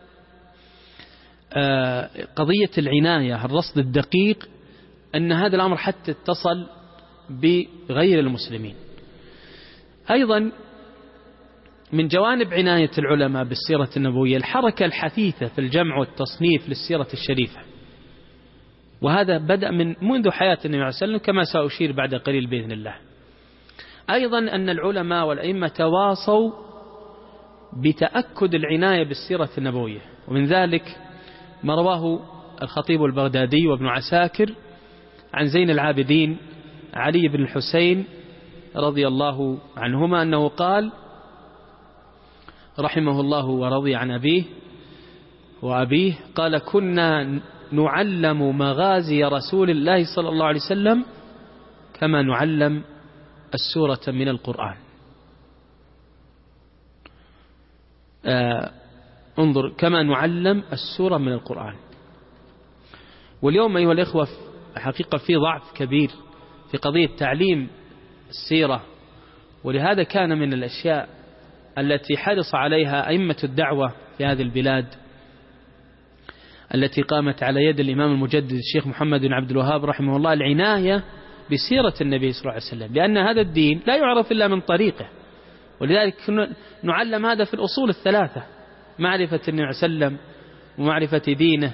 Speaker 2: قضية العناية، الرصد الدقيق، أن هذا الأمر حتى اتصل بغير المسلمين. أيضا من جوانب عناية العلماء بالسيرة النبوية الحركة الحثيثة في الجمع والتصنيف للسيرة الشريفة، وهذا بدأ من منذ حياة النبي صلى الله عليه وسلم كما سأشير بعد قليل بإذن الله. أيضا أن العلماء والأئمة تواصوا بتأكد العناية بالسيرة النبوية، ومن ذلك ما رواه الخطيب البغدادي وابن عساكر عن زين العابدين علي بن الحسين رضي الله عنهما أنه قال رحمه الله ورضي عن أبيه وأبيه قال: كنا نعلم مغازي رسول الله صلى الله عليه وسلم كما نعلم السورة من القرآن. آه انظر، كما نعلم السورة من القرآن. واليوم أيها الإخوة حقيقة في ضعف كبير في قضية تعليم السيرة، ولهذا كان من الأشياء التي حرص عليها أئمة الدعوة في هذه البلاد التي قامت على يد الإمام المجدد الشيخ محمد بن عبد الوهاب رحمه الله العناية بسيرة النبي صلى الله عليه وسلم، لأن هذا الدين لا يعرف إلا من طريقه. ولذلك نعلم هذا في الأصول الثلاثة: معرفة النبي صلى الله عليه وسلم، ومعرفة دينه،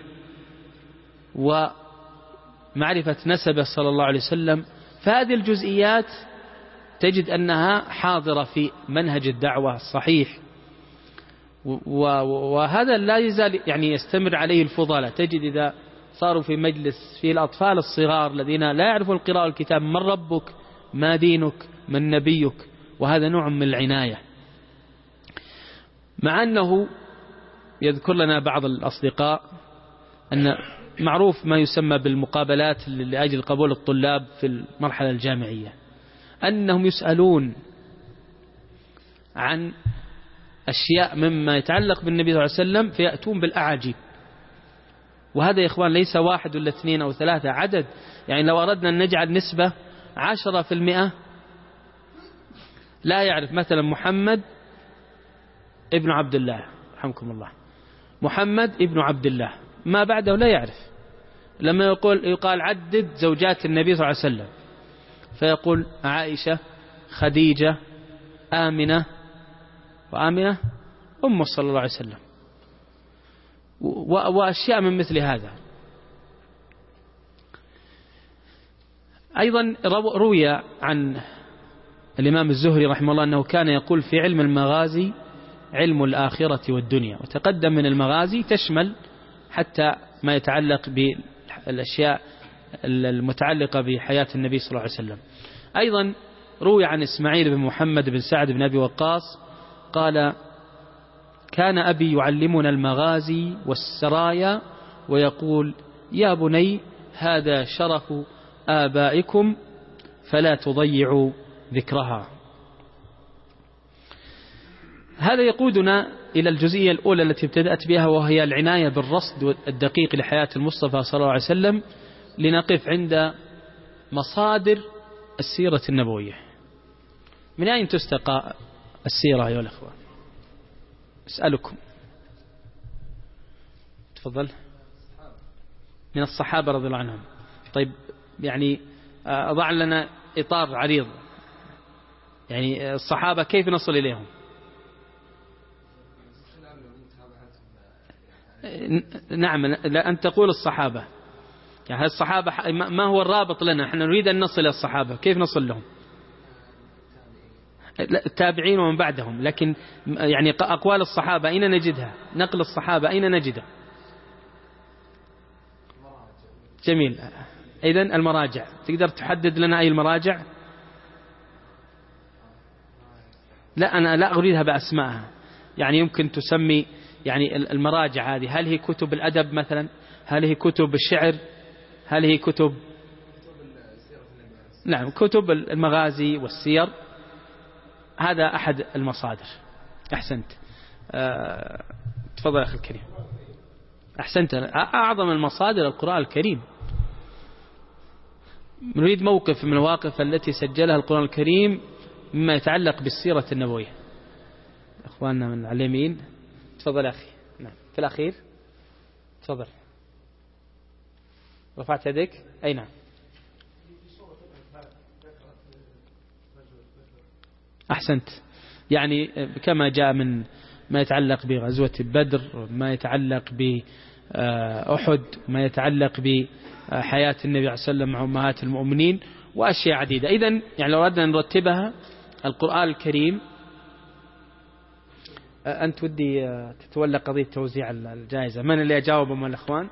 Speaker 2: ومعرفة نسبه صلى الله عليه وسلم. فهذه الجزئيات تجد أنها حاضرة في منهج الدعوة الصحيح، وهذا لا يزال يعني يستمر عليه الفضلاء. تجد إذا صاروا في مجلس في الأطفال الصغار الذين لا يعرفون القراءة والكتاب: من ربك، ما دينك، من نبيك. وهذا نوع من العناية. مع أنه يذكر لنا بعض الأصدقاء أن معروف ما يسمى بالمقابلات لأجل قبول الطلاب في المرحلة الجامعية، أنهم يسألون عن أشياء مما يتعلق بالنبي صلى الله عليه وسلم فيأتون بالأعاجيب. وهذا يا إخوان ليس واحد ولا اثنين أو ثلاثة، عدد. يعني لو أردنا أن نجعل نسبة عشرة في المئة لا يعرف مثلا محمد ابن عبد الله رحمكم الله، محمد ابن عبد الله، ما بعده لا يعرف. لما يقول يقال عدد زوجات النبي صلى الله عليه وسلم فيقول عائشة، خديجة، آمنة، وآمنة أمه صلى الله عليه وسلم، وأشياء من مثل هذا. أيضا روي عن الإمام الزهري رحمه الله أنه كان يقول: في علم المغازي علم الآخرة والدنيا. وتقدم من المغازي تشمل حتى ما يتعلق بالأشياء المتعلقة بحياة النبي صلى الله عليه وسلم. أيضا روي عن إسماعيل بن محمد بن سعد بن أبي وقاص قال: كان أبي يعلمنا المغازي والسرايا ويقول: يا بني هذا شرف آبائكم فلا تضيعوا ذكرها. هذا يقودنا إلى الجزئية الأولى التي ابتدأت بها، وهي العناية بالرصد الدقيق لحياة المصطفى صلى الله عليه وسلم. لنقف عند مصادر السيرة النبوية. من أين تستقى السيرة أيها الأخوة؟ أسألكم. تفضل. من الصحابة رضي الله عنهم. طيب يعني أضع لنا إطار عريض، يعني الصحابة كيف نصل إليهم؟ نعم، لا أن تقول الصحابة، يعني الصحابة ما هو الرابط لنا؟ احنا نريد أن نصل إلى الصحابة، كيف نصل لهم؟ التابعين ومن بعدهم، لكن يعني أقوال الصحابة أين نجدها؟ نقل الصحابة أين نجده؟ جميل. إذن المراجع، تقدر تحدد لنا أي المراجع؟ لا أنا لا أريدها بأسمائها، يعني يمكن تسمي يعني المراجع هذه، هل هي كتب الأدب مثلا؟ هل هي كتب الشعر؟ هل هي كتب نعم كتب المغازي والسير؟ هذا أحد المصادر. أحسنت. أه... تفضل أخي الكريم. أحسنت. أعظم المصادر القرآن الكريم. نريد موقف من المواقف التي سجلها القرآن الكريم مما يتعلق بالسيرة النبوية. أخواننا من على اليمين. تفضل أخي. نعم في الأخير. تفضل. رفعت يدك. أي نعم. أحسنت. يعني كما جاء من ما يتعلق بغزوة بدر، ما يتعلق بأحد، ما يتعلق بحياة النبي عليه السلام مع أمهات المؤمنين وأشياء عديدة. إذن يعني لو أردنا نرتبها، القرآن الكريم. أنت ودي تتولى قضية توزيع الجائزة، من اللي أجاوب من الأخوان؟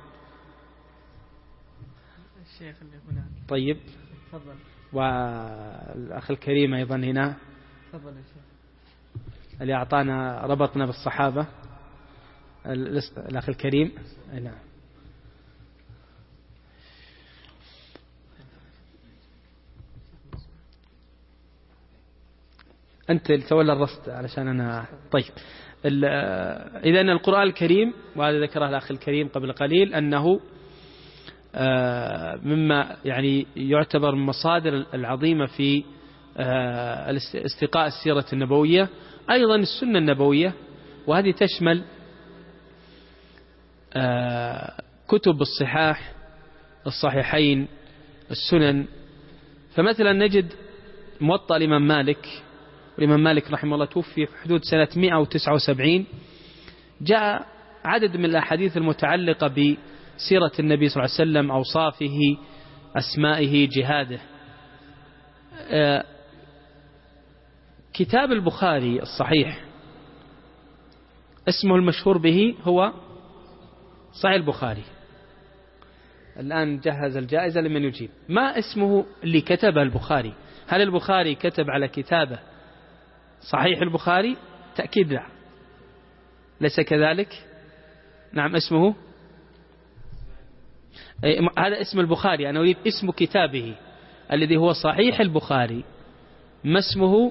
Speaker 4: الشيخ اللي هنا.
Speaker 2: طيب
Speaker 4: تفضل.
Speaker 2: والأخ الكريم أيضا هنا.
Speaker 4: تفضل يا شيخ.
Speaker 2: اللي أعطانا ربطنا بالصحابة الأخ الكريم. نعم. أنت اللي تولى الرصد علشان أنا. طيب إذن القرآن الكريم، وهذا ذكره الأخ الكريم قبل قليل، أنه مما يعني يعتبر من المصادر العظيمة في استقاء السيرة النبوية، أيضا السنة النبوية، وهذه تشمل كتب الصحاح، الصحيحين، السنن. فمثلا نجد موطأ الإمام مالك، والإمام مالك رحمه الله توفي في حدود سنة مئة وتسعة وسبعين. جاء عدد من الأحاديث المتعلقة بسيرة النبي صلى الله عليه وسلم، أوصافه، أسمائه، جهاده. كتاب البخاري الصحيح اسمه المشهور به هو صحيح البخاري. الآن جهز الجائزة لمن يجيب. ما اسمه اللي كتبه البخاري؟ هل البخاري كتب على كتابه صحيح البخاري؟ تأكيد لا، ليس كذلك. نعم اسمه هذا اسم البخاري. أنا أريد اسم كتابه الذي هو صحيح البخاري، ما اسمه؟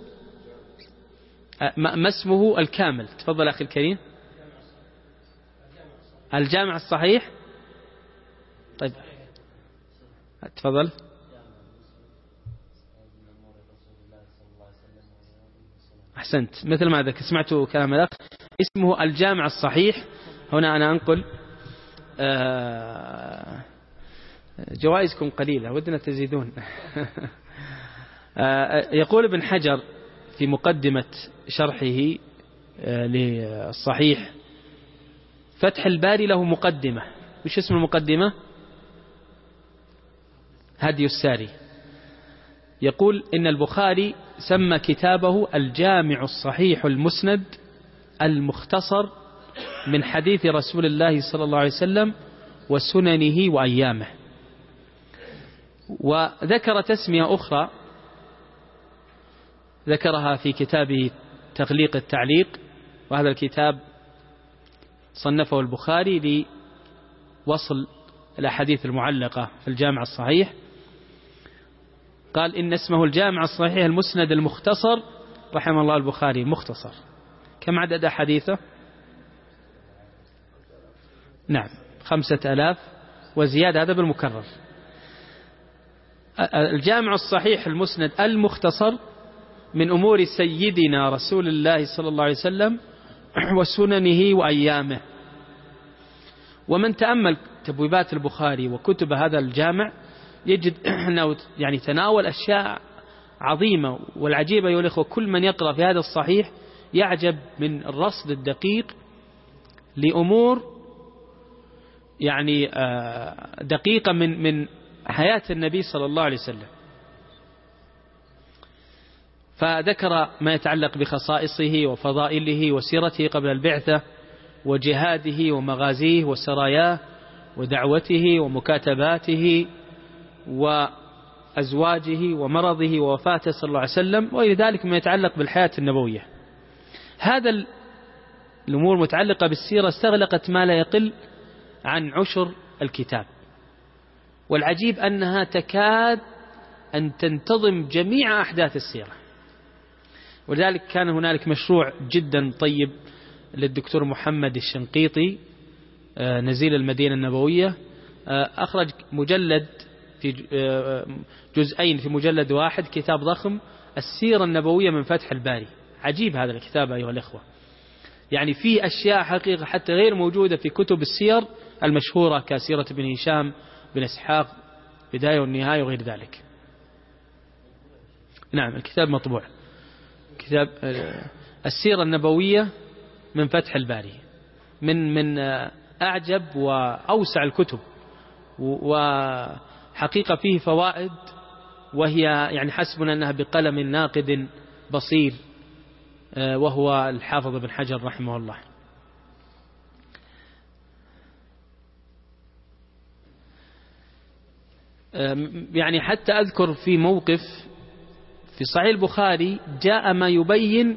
Speaker 2: ما اسمه الكامل؟ تفضل أخي الكريم. الجامع الصحيح. طيب تفضل. أحسنت، مثل ما ذكر سمعت كلام الأخ، اسمه الجامع الصحيح. هنا أنا أنقل. جوائزكم قليلة، ودنا تزيدون. يقول ابن حجر في مقدمة شرحه للصحيح: فتح الباري له مقدمة. وش اسم المقدمة؟ هدي الساري. يقول إن البخاري سمى كتابه الجامع الصحيح المسند المختصر من حديث رسول الله صلى الله عليه وسلم وسننه وأيامه. وذكر تسمية أخرى ذكرها في كتابه تغليق التعليق، وهذا الكتاب صنفه البخاري لوصل الأحاديث المعلقة في الجامع الصحيح. قال إن اسمه الجامع الصحيح المسند المختصر، رحمه الله البخاري. مختصر كم عدد حديثه؟ نعم خمسة آلاف وزيادة، هذا بالمكرر. الجامع الصحيح المسند المختصر من أمور سيدنا رسول الله صلى الله عليه وسلم وسننه وأيامه. ومن تأمل تبويبات البخاري وكتب هذا الجامع يجد أنه يعني تناول أشياء عظيمة. والعجيب أيها الأخوة كل من يقرأ في هذا الصحيح يعجب من الرصد الدقيق لأمور يعني دقيقة من من حياة النبي صلى الله عليه وسلم. فذكر ما يتعلق بخصائصه وفضائله وسيرته قبل البعثة وجهاده ومغازيه وسراياه ودعوته ومكاتباته وأزواجه ومرضه ووفاته صلى الله عليه وسلم وإلى ذلك ما يتعلق بالحياة النبوية. هذا الأمور المتعلقة بالسيرة استغلقت ما لا يقل عن عشر الكتاب. والعجيب أنها تكاد أن تنتظم جميع أحداث السيرة. ولذلك كان هنالك مشروع جدا طيب للدكتور محمد الشنقيطي نزيل المدينة النبوية، أخرج مجلد في جزئين في مجلد واحد، كتاب ضخم السيرة النبوية من فتح الباري. عجيب هذا الكتاب أيها الأخوة، يعني فيه أشياء حقيقة حتى غير موجودة في كتب السير المشهورة كسيرة بن هشام بن إسحاق بداية والنهاية وغير ذلك. نعم الكتاب مطبوع، كتاب السيرة النبوية من فتح الباري، من من أعجب وأوسع الكتب، وحقيقة فيه فوائد وهي يعني حسبنا أنها بقلم ناقد بصير وهو الحافظ بن حجر رحمه الله. يعني حتى أذكر في موقف في صحيح البخاري جاء ما يبين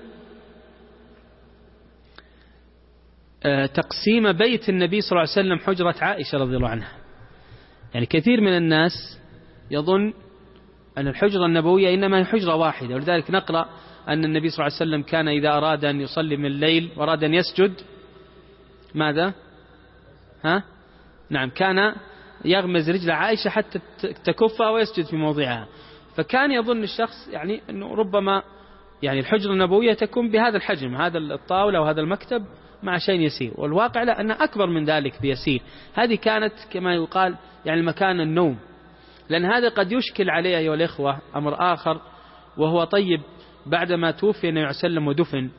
Speaker 2: تقسيم بيت النبي صلى الله عليه وسلم حجرة عائشة رضي الله عنها. يعني كثير من الناس يظن أن الحجرة النبوية إنما هي حجرة واحدة، ولذلك نقرأ أن النبي صلى الله عليه وسلم كان إذا أراد أن يصلي من الليل وأراد أن يسجد ماذا؟ ها؟ نعم كان يغمز رجل عائشة حتى تكفها ويسجد في موضعها. فكان يظن الشخص يعني أنه ربما يعني الحجرة النبوية تكون بهذا الحجم، هذا الطاولة وهذا المكتب مع شيء يسير، والواقع لا، أنها أكبر من ذلك بيسير. هذه كانت كما يقال يعني مكان النوم، لأن هذا قد يشكل عليه أيها الإخوة أمر آخر، وهو طيب بعدما توفي النبي صلى الله عليه وسلم ودفن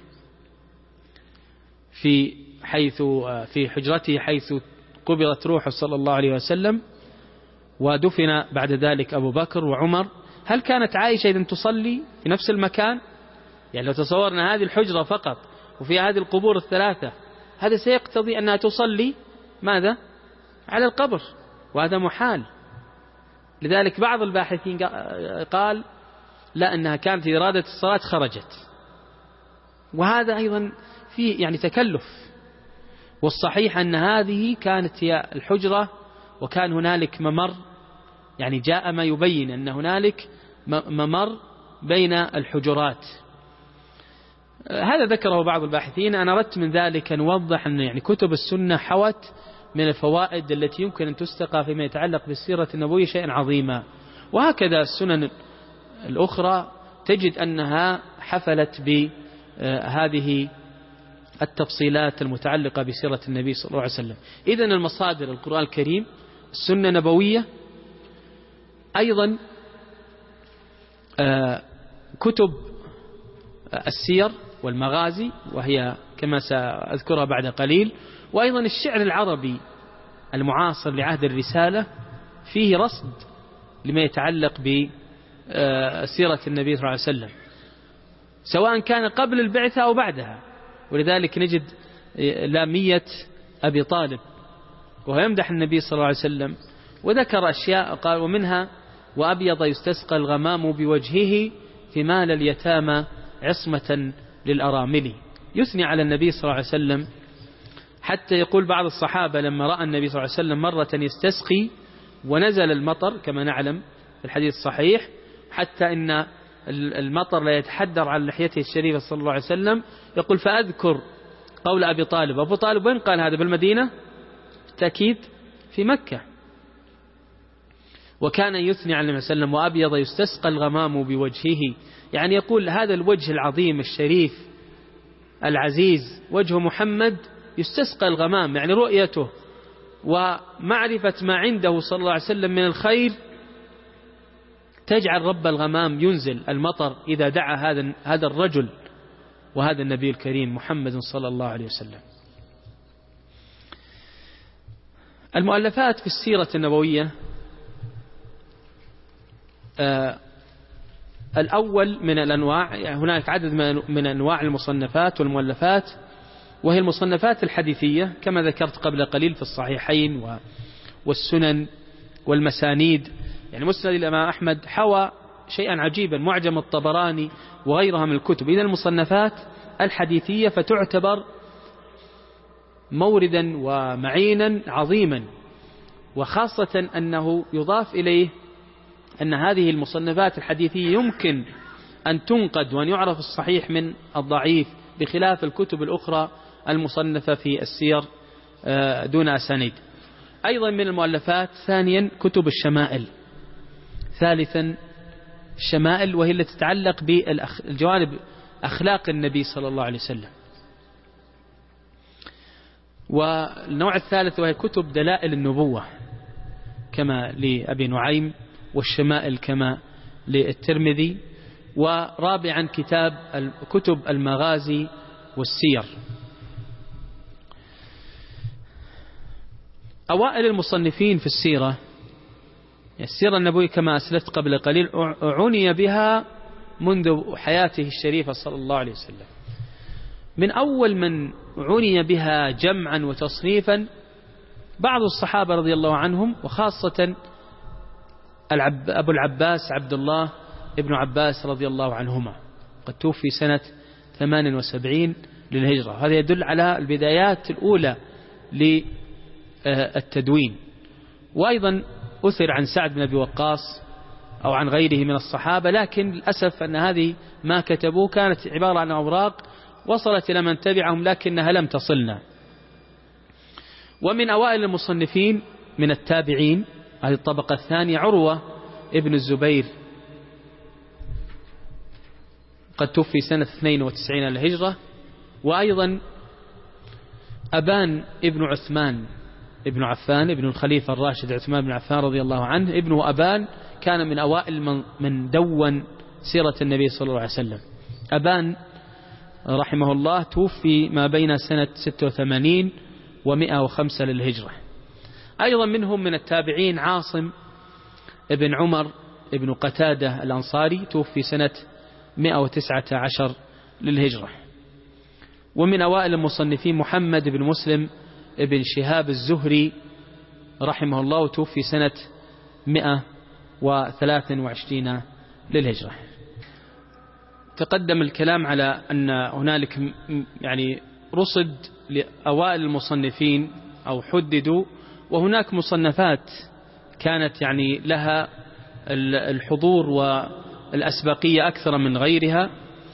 Speaker 2: في حيث في حجرته حيث قبضت روحه صلى الله عليه وسلم، ودفن بعد ذلك أبو بكر وعمر، هل كانت عائشة إذن تصلي في نفس المكان؟ يعني لو تصورنا هذه الحجرة فقط وفي هذه القبور الثلاثة، هذا سيقتضي أنها تصلي ماذا؟ على القبر، وهذا محال. لذلك بعض الباحثين قال لا، أنها كانت في إرادة الصلاة خرجت، وهذا أيضا فيه يعني تكلف. والصحيح أن هذه كانت هي الحجرة، وكان هنالك ممر، يعني جاء ما يبين أن هنالك ممر بين الحجرات. هذا ذكره بعض الباحثين. أنا أردت من ذلك أن أوضح أن يعني كتب السنة حوت من الفوائد التي يمكن أن تستقى فيما يتعلق بالسيرة النبوية شيئا عظيما. وهكذا السنن الأخرى تجد أنها حفلت بهذه التفصيلات المتعلقة بسيرة النبي صلى الله عليه وسلم. إذن المصادر القرآن الكريم، السنة النبوية، أيضا كتب السير والمغازي وهي كما سأذكرها بعد قليل، وأيضا الشعر العربي المعاصر لعهد الرسالة فيه رصد لما يتعلق بسيرة النبي صلى الله عليه وسلم سواء كان قبل البعثة أو بعدها. ولذلك نجد لامية أبي طالب وهو يمدح النبي صلى الله عليه وسلم، وذكر أشياء قال ومنها وأبيض يستسقى الغمام بوجهه ثمال اليتامى عصمة للأرامل، يثني على النبي صلى الله عليه وسلم. حتى يقول بعض الصحابة لما رأى النبي صلى الله عليه وسلم مرة يستسقي ونزل المطر كما نعلم في الحديث الصحيح، حتى إن المطر لا يتحدر عن لحيته الشريفة صلى الله عليه وسلم، يقول فأذكر قول أبي طالب. أبو طالب وين قال هذا؟ بالمدينة؟ تأكيد في مكة. وكان يثني على النبي صلى الله عليه وسلم وأبيض يستسقى الغمام بوجهه، يعني يقول هذا الوجه العظيم الشريف العزيز وجه محمد يستسقى الغمام، يعني رؤيته ومعرفة ما عنده صلى الله عليه وسلم من الخير تجعل رب الغمام ينزل المطر إذا دعا هذا هذا الرجل وهذا النبي الكريم محمد صلى الله عليه وسلم. المؤلفات في السيرة النبوية، آه الأول من الأنواع، يعني هناك عدد من أنواع المصنفات والمؤلفات، وهي المصنفات الحديثية كما ذكرت قبل قليل في الصحيحين والسنن والمسانيد. يعني مسند الإمام أحمد حوى شيئا عجيبا، معجم الطبراني وغيرها من الكتب. إذا المصنفات الحديثية فتعتبر موردا ومعينا عظيما، وخاصة أنه يضاف إليه أن هذه المصنفات الحديثية يمكن أن تنقد وأن يعرف الصحيح من الضعيف، بخلاف الكتب الأخرى المصنفة في السير دون أسانيد. أيضا من المؤلفات ثانيا كتب الشمائل، ثالثا الشمائل وهي التي تتعلق بالجوانب أخلاق النبي صلى الله عليه وسلم. والنوع الثالث وهي كتب دلائل النبوة كما لأبي نعيم، والشمائل كما للترمذي. ورابعا كتاب كتب المغازي والسير. أوائل المصنفين في السيرة، السيرة النبوية كما أسلفت قبل قليل عني بها منذ حياته الشريفة صلى الله عليه وسلم. من أول من عني بها جمعا وتصنيفا بعض الصحابة رضي الله عنهم، وخاصة أبو العباس عبد الله ابن عباس رضي الله عنهما، قد توفي سنة ثمان وسبعين للهجرة. هذا يدل على البدايات الأولى للتدوين. وأيضا أثر عن سعد بن أبي وقاص أو عن غيره من الصحابة، لكن للأسف أن هذه ما كتبوه كانت عبارة عن أوراق وصلت إلى من تبعهم لكنها لم تصلنا. ومن أوائل المصنفين من التابعين هذه الطبقة الثانية عروة ابن الزبير، قد توفي سنة اثنين وتسعين للهجرة. وأيضا أبان ابن عثمان ابن عفان ابن الخليفة الراشد عثمان بن عفان رضي الله عنه، ابنه أبان كان من أوائل من, من دون سيرة النبي صلى الله عليه وسلم. أبان رحمه الله توفي ما بين سنة ستة وثمانين ومئة وخمسة للهجرة. أيضا منهم من التابعين عاصم ابن عمر ابن قتادة الأنصاري، توفي سنة مئة وتسعة عشر للهجرة. ومن أوائل المصنفين محمد بن مسلم ابن شهاب الزهري رحمه الله، توفي سنة مئة وثلاث وعشرين للهجرة. تقدم الكلام على أن هنالك يعني رصد لأوائل المصنفين أو حددوا، وهناك مصنفات كانت يعني لها الحضور والأسبقية أكثر من غيرها.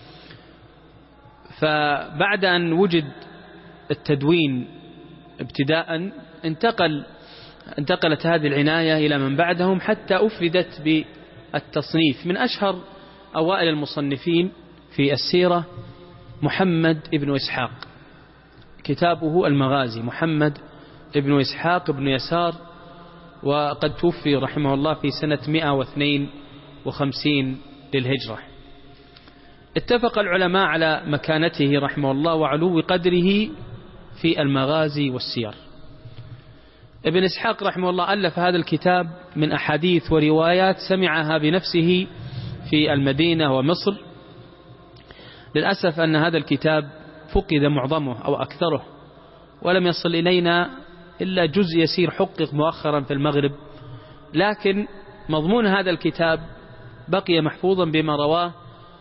Speaker 2: فبعد أن وجد التدوين ابتداء انتقل انتقلت هذه العناية إلى من بعدهم حتى أفردت بالتصنيف. من أشهر أوائل المصنفين في السيرة محمد ابن إسحاق، كتابه المغازي، محمد ابن إسحاق ابن يسار، وقد توفي رحمه الله في سنة مئة واثنين وخمسين للهجرة. اتفق العلماء على مكانته رحمه الله وعلو قدره في المغازي والسير. ابن إسحاق رحمه الله ألف هذا الكتاب من أحاديث وروايات سمعها بنفسه في المدينة ومصر. للأسف أن هذا الكتاب فقد معظمه أو أكثره، ولم يصل إلينا إلا جزء يسير حقق مؤخرا في المغرب، لكن مضمون هذا الكتاب بقي محفوظا بما رواه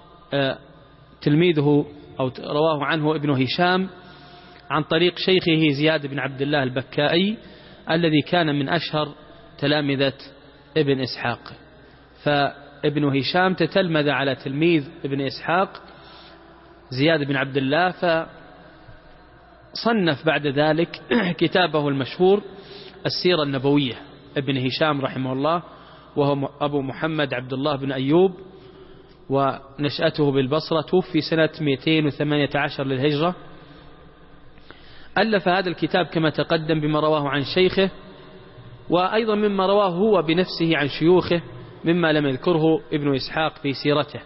Speaker 2: تلميذه أو رواه عنه ابن هشام عن طريق شيخه زياد بن عبد الله البكائي الذي كان من أشهر تلامذة ابن إسحاق. فابن هشام تتلمذ على تلميذ ابن إسحاق زياد بن عبد الله، فصنف بعد ذلك كتابه المشهور السيرة النبوية ابن هشام رحمه الله، وهو أبو محمد عبد الله بن أيوب، ونشأته بالبصرة، توفي سنة مئتين وثمانية عشر للهجرة. ألف هذا الكتاب كما تقدم بما رواه عن شيخه، وأيضا مما رواه هو بنفسه عن شيوخه مما لم يذكره ابن إسحاق في سيرته.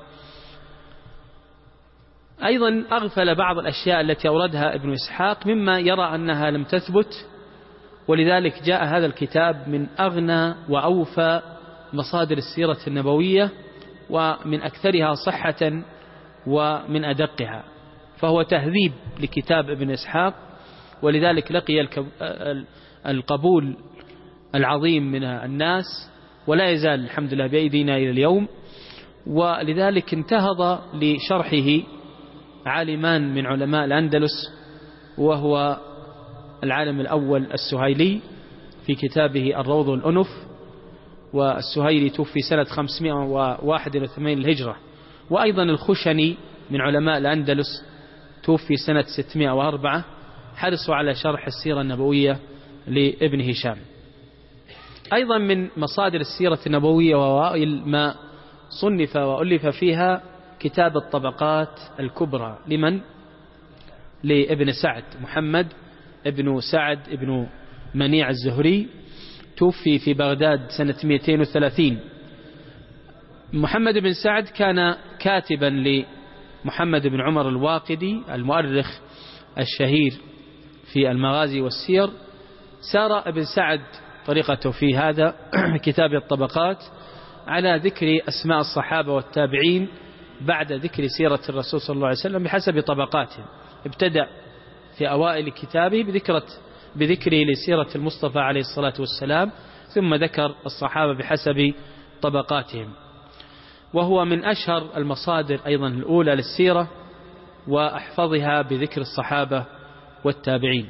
Speaker 2: أيضا أغفل بعض الأشياء التي أوردها ابن إسحاق مما يرى أنها لم تثبت، ولذلك جاء هذا الكتاب من أغنى وأوفى مصادر السيرة النبوية، ومن أكثرها صحة ومن أدقها، فهو تهذيب لكتاب ابن إسحاق، ولذلك لقي القبول العظيم من الناس، ولا يزال الحمد لله بأيدينا إلى اليوم. ولذلك انتهض لشرحه عالمان من علماء الأندلس، وهو العالم الأول السهيلي في كتابه الروض الأنف، والسهيلي توفي سنة خمسمائة وواحد وثمانين الهجرة. وأيضا الخشني من علماء الأندلس توفي سنة ستمائة وأربعة، حرصوا على شرح السيرة النبوية لابن هشام. أيضا من مصادر السيرة النبوية ووائل ما صنف وألف فيها كتاب الطبقات الكبرى لمن؟ لابن سعد، محمد ابن سعد ابن منيع الزهري، توفي في بغداد سنة مئتين وثلاثين. محمد بن سعد كان كاتبا لمحمد بن عمر الواقدي المؤرخ الشهير في المغازي والسير. سار ابن سعد طريقته في هذا كتاب الطبقات على ذكر أسماء الصحابة والتابعين بعد ذكر سيرة الرسول صلى الله عليه وسلم بحسب طبقاتهم. ابتدأ في أوائل كتابه بذكرة بذكره لسيرة المصطفى عليه الصلاة والسلام، ثم ذكر الصحابة بحسب طبقاتهم، وهو من أشهر المصادر أيضا الأولى للسيرة وأحفظها بذكر الصحابة والتابعين.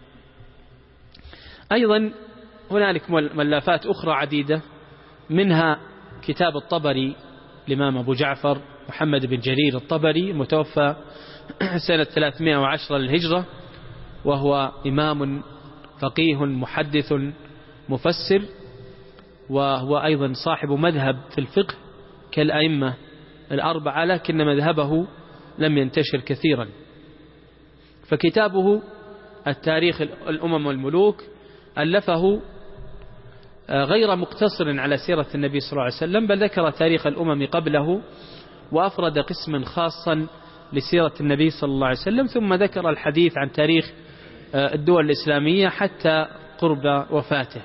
Speaker 2: أيضا هنالك مؤلفات أخرى عديدة، منها كتاب الطبري الإمام أبو جعفر محمد بن جرير الطبري المتوفى سنة ثلاثمائة وعشرة للهجرة، وهو إمام فقيه محدث مفسر، وهو أيضا صاحب مذهب في الفقه كالأئمة الأربعة، لكن مذهبه لم ينتشر كثيرا. فكتابه التاريخ الأمم والملوك ألفه غير مقتصر على سيرة النبي صلى الله عليه وسلم، بل ذكر تاريخ الأمم قبله، وأفرد قسما خاصا لسيرة النبي صلى الله عليه وسلم، ثم ذكر الحديث عن تاريخ الدول الإسلامية حتى قرب وفاته.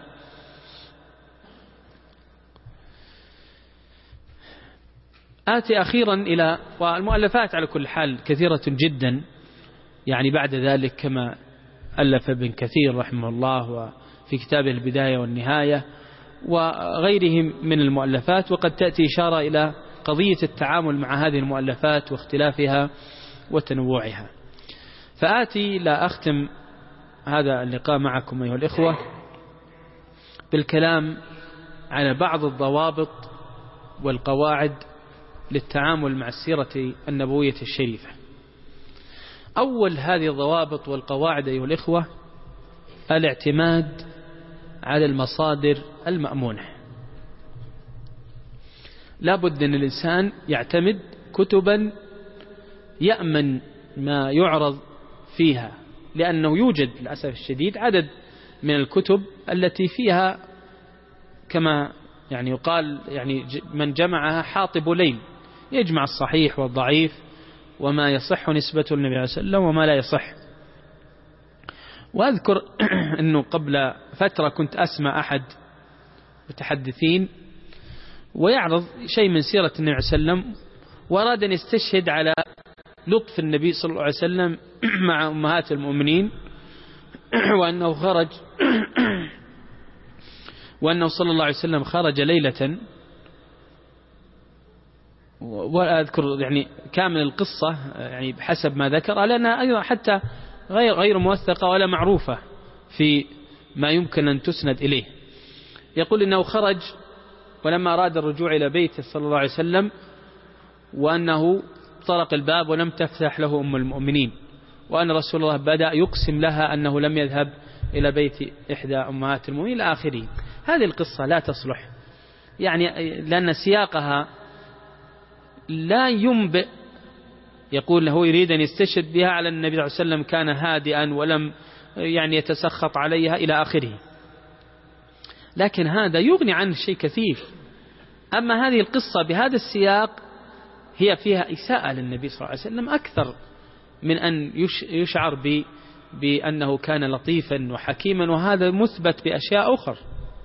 Speaker 2: آتي أخيرا إلى، والمؤلفات على كل حال كثيرة جدا، يعني بعد ذلك كما ألف ابن كثير رحمه الله وفي كتابه البداية والنهاية وغيرهم من المؤلفات، وقد تأتي إشارة إلى قضية التعامل مع هذه المؤلفات واختلافها وتنوعها. فآتي لا أختم هذا اللقاء معكم أيها الإخوة بالكلام على بعض الضوابط والقواعد للتعامل مع السيرة النبوية الشريفة. أول هذه الضوابط والقواعد أيها الإخوة الاعتماد على المصادر المأمونة. لا بد أن الإنسان يعتمد كتبا يأمن ما يعرض فيها، لأنه يوجد للأسف الشديد عدد من الكتب التي فيها كما يعني يقال يعني من جمعها حاطب ليل، يجمع الصحيح والضعيف وما يصح نسبته للنبي عليه وسلم وما لا يصح. وأذكر أنه قبل فترة كنت أسمع أحد متحدثين ويعرض شيء من سيرة النبي عليه وسلم، وأراد أن يستشهد على لطف النبي صلى الله عليه وسلم مع أمهات المؤمنين، وأنه خرج وأنه صلى الله عليه وسلم خرج ليلة، وأذكر يعني كامل القصة يعني بحسب ما ذكر، لأنها أيضا حتى غير غير موثقة ولا معروفة في ما يمكن أن تسند إليه. يقول إنه خرج ولما أراد الرجوع إلى بيته صلى الله عليه وسلم، وأنه طرق الباب ولم تفتح له أم المؤمنين، وأن رسول الله بدأ يقسم لها أنه لم يذهب إلى بيت إحدى أمهات المؤمنين إلى آخره. هذه القصة لا تصلح يعني لأن سياقها لا ينبئ، يقول هو يريد أن يستشهد بها على النبي صلى الله عليه وسلم كان هادئا ولم يعني يتسخط عليها إلى آخره، لكن هذا يغني عن شيء كثير. أما هذه القصة بهذا السياق هي فيها إساءة للنبي صلى الله عليه وسلم أكثر من أن يشعر ب بأنه كان لطيفا وحكيما، وهذا مثبت بأشياء أخرى.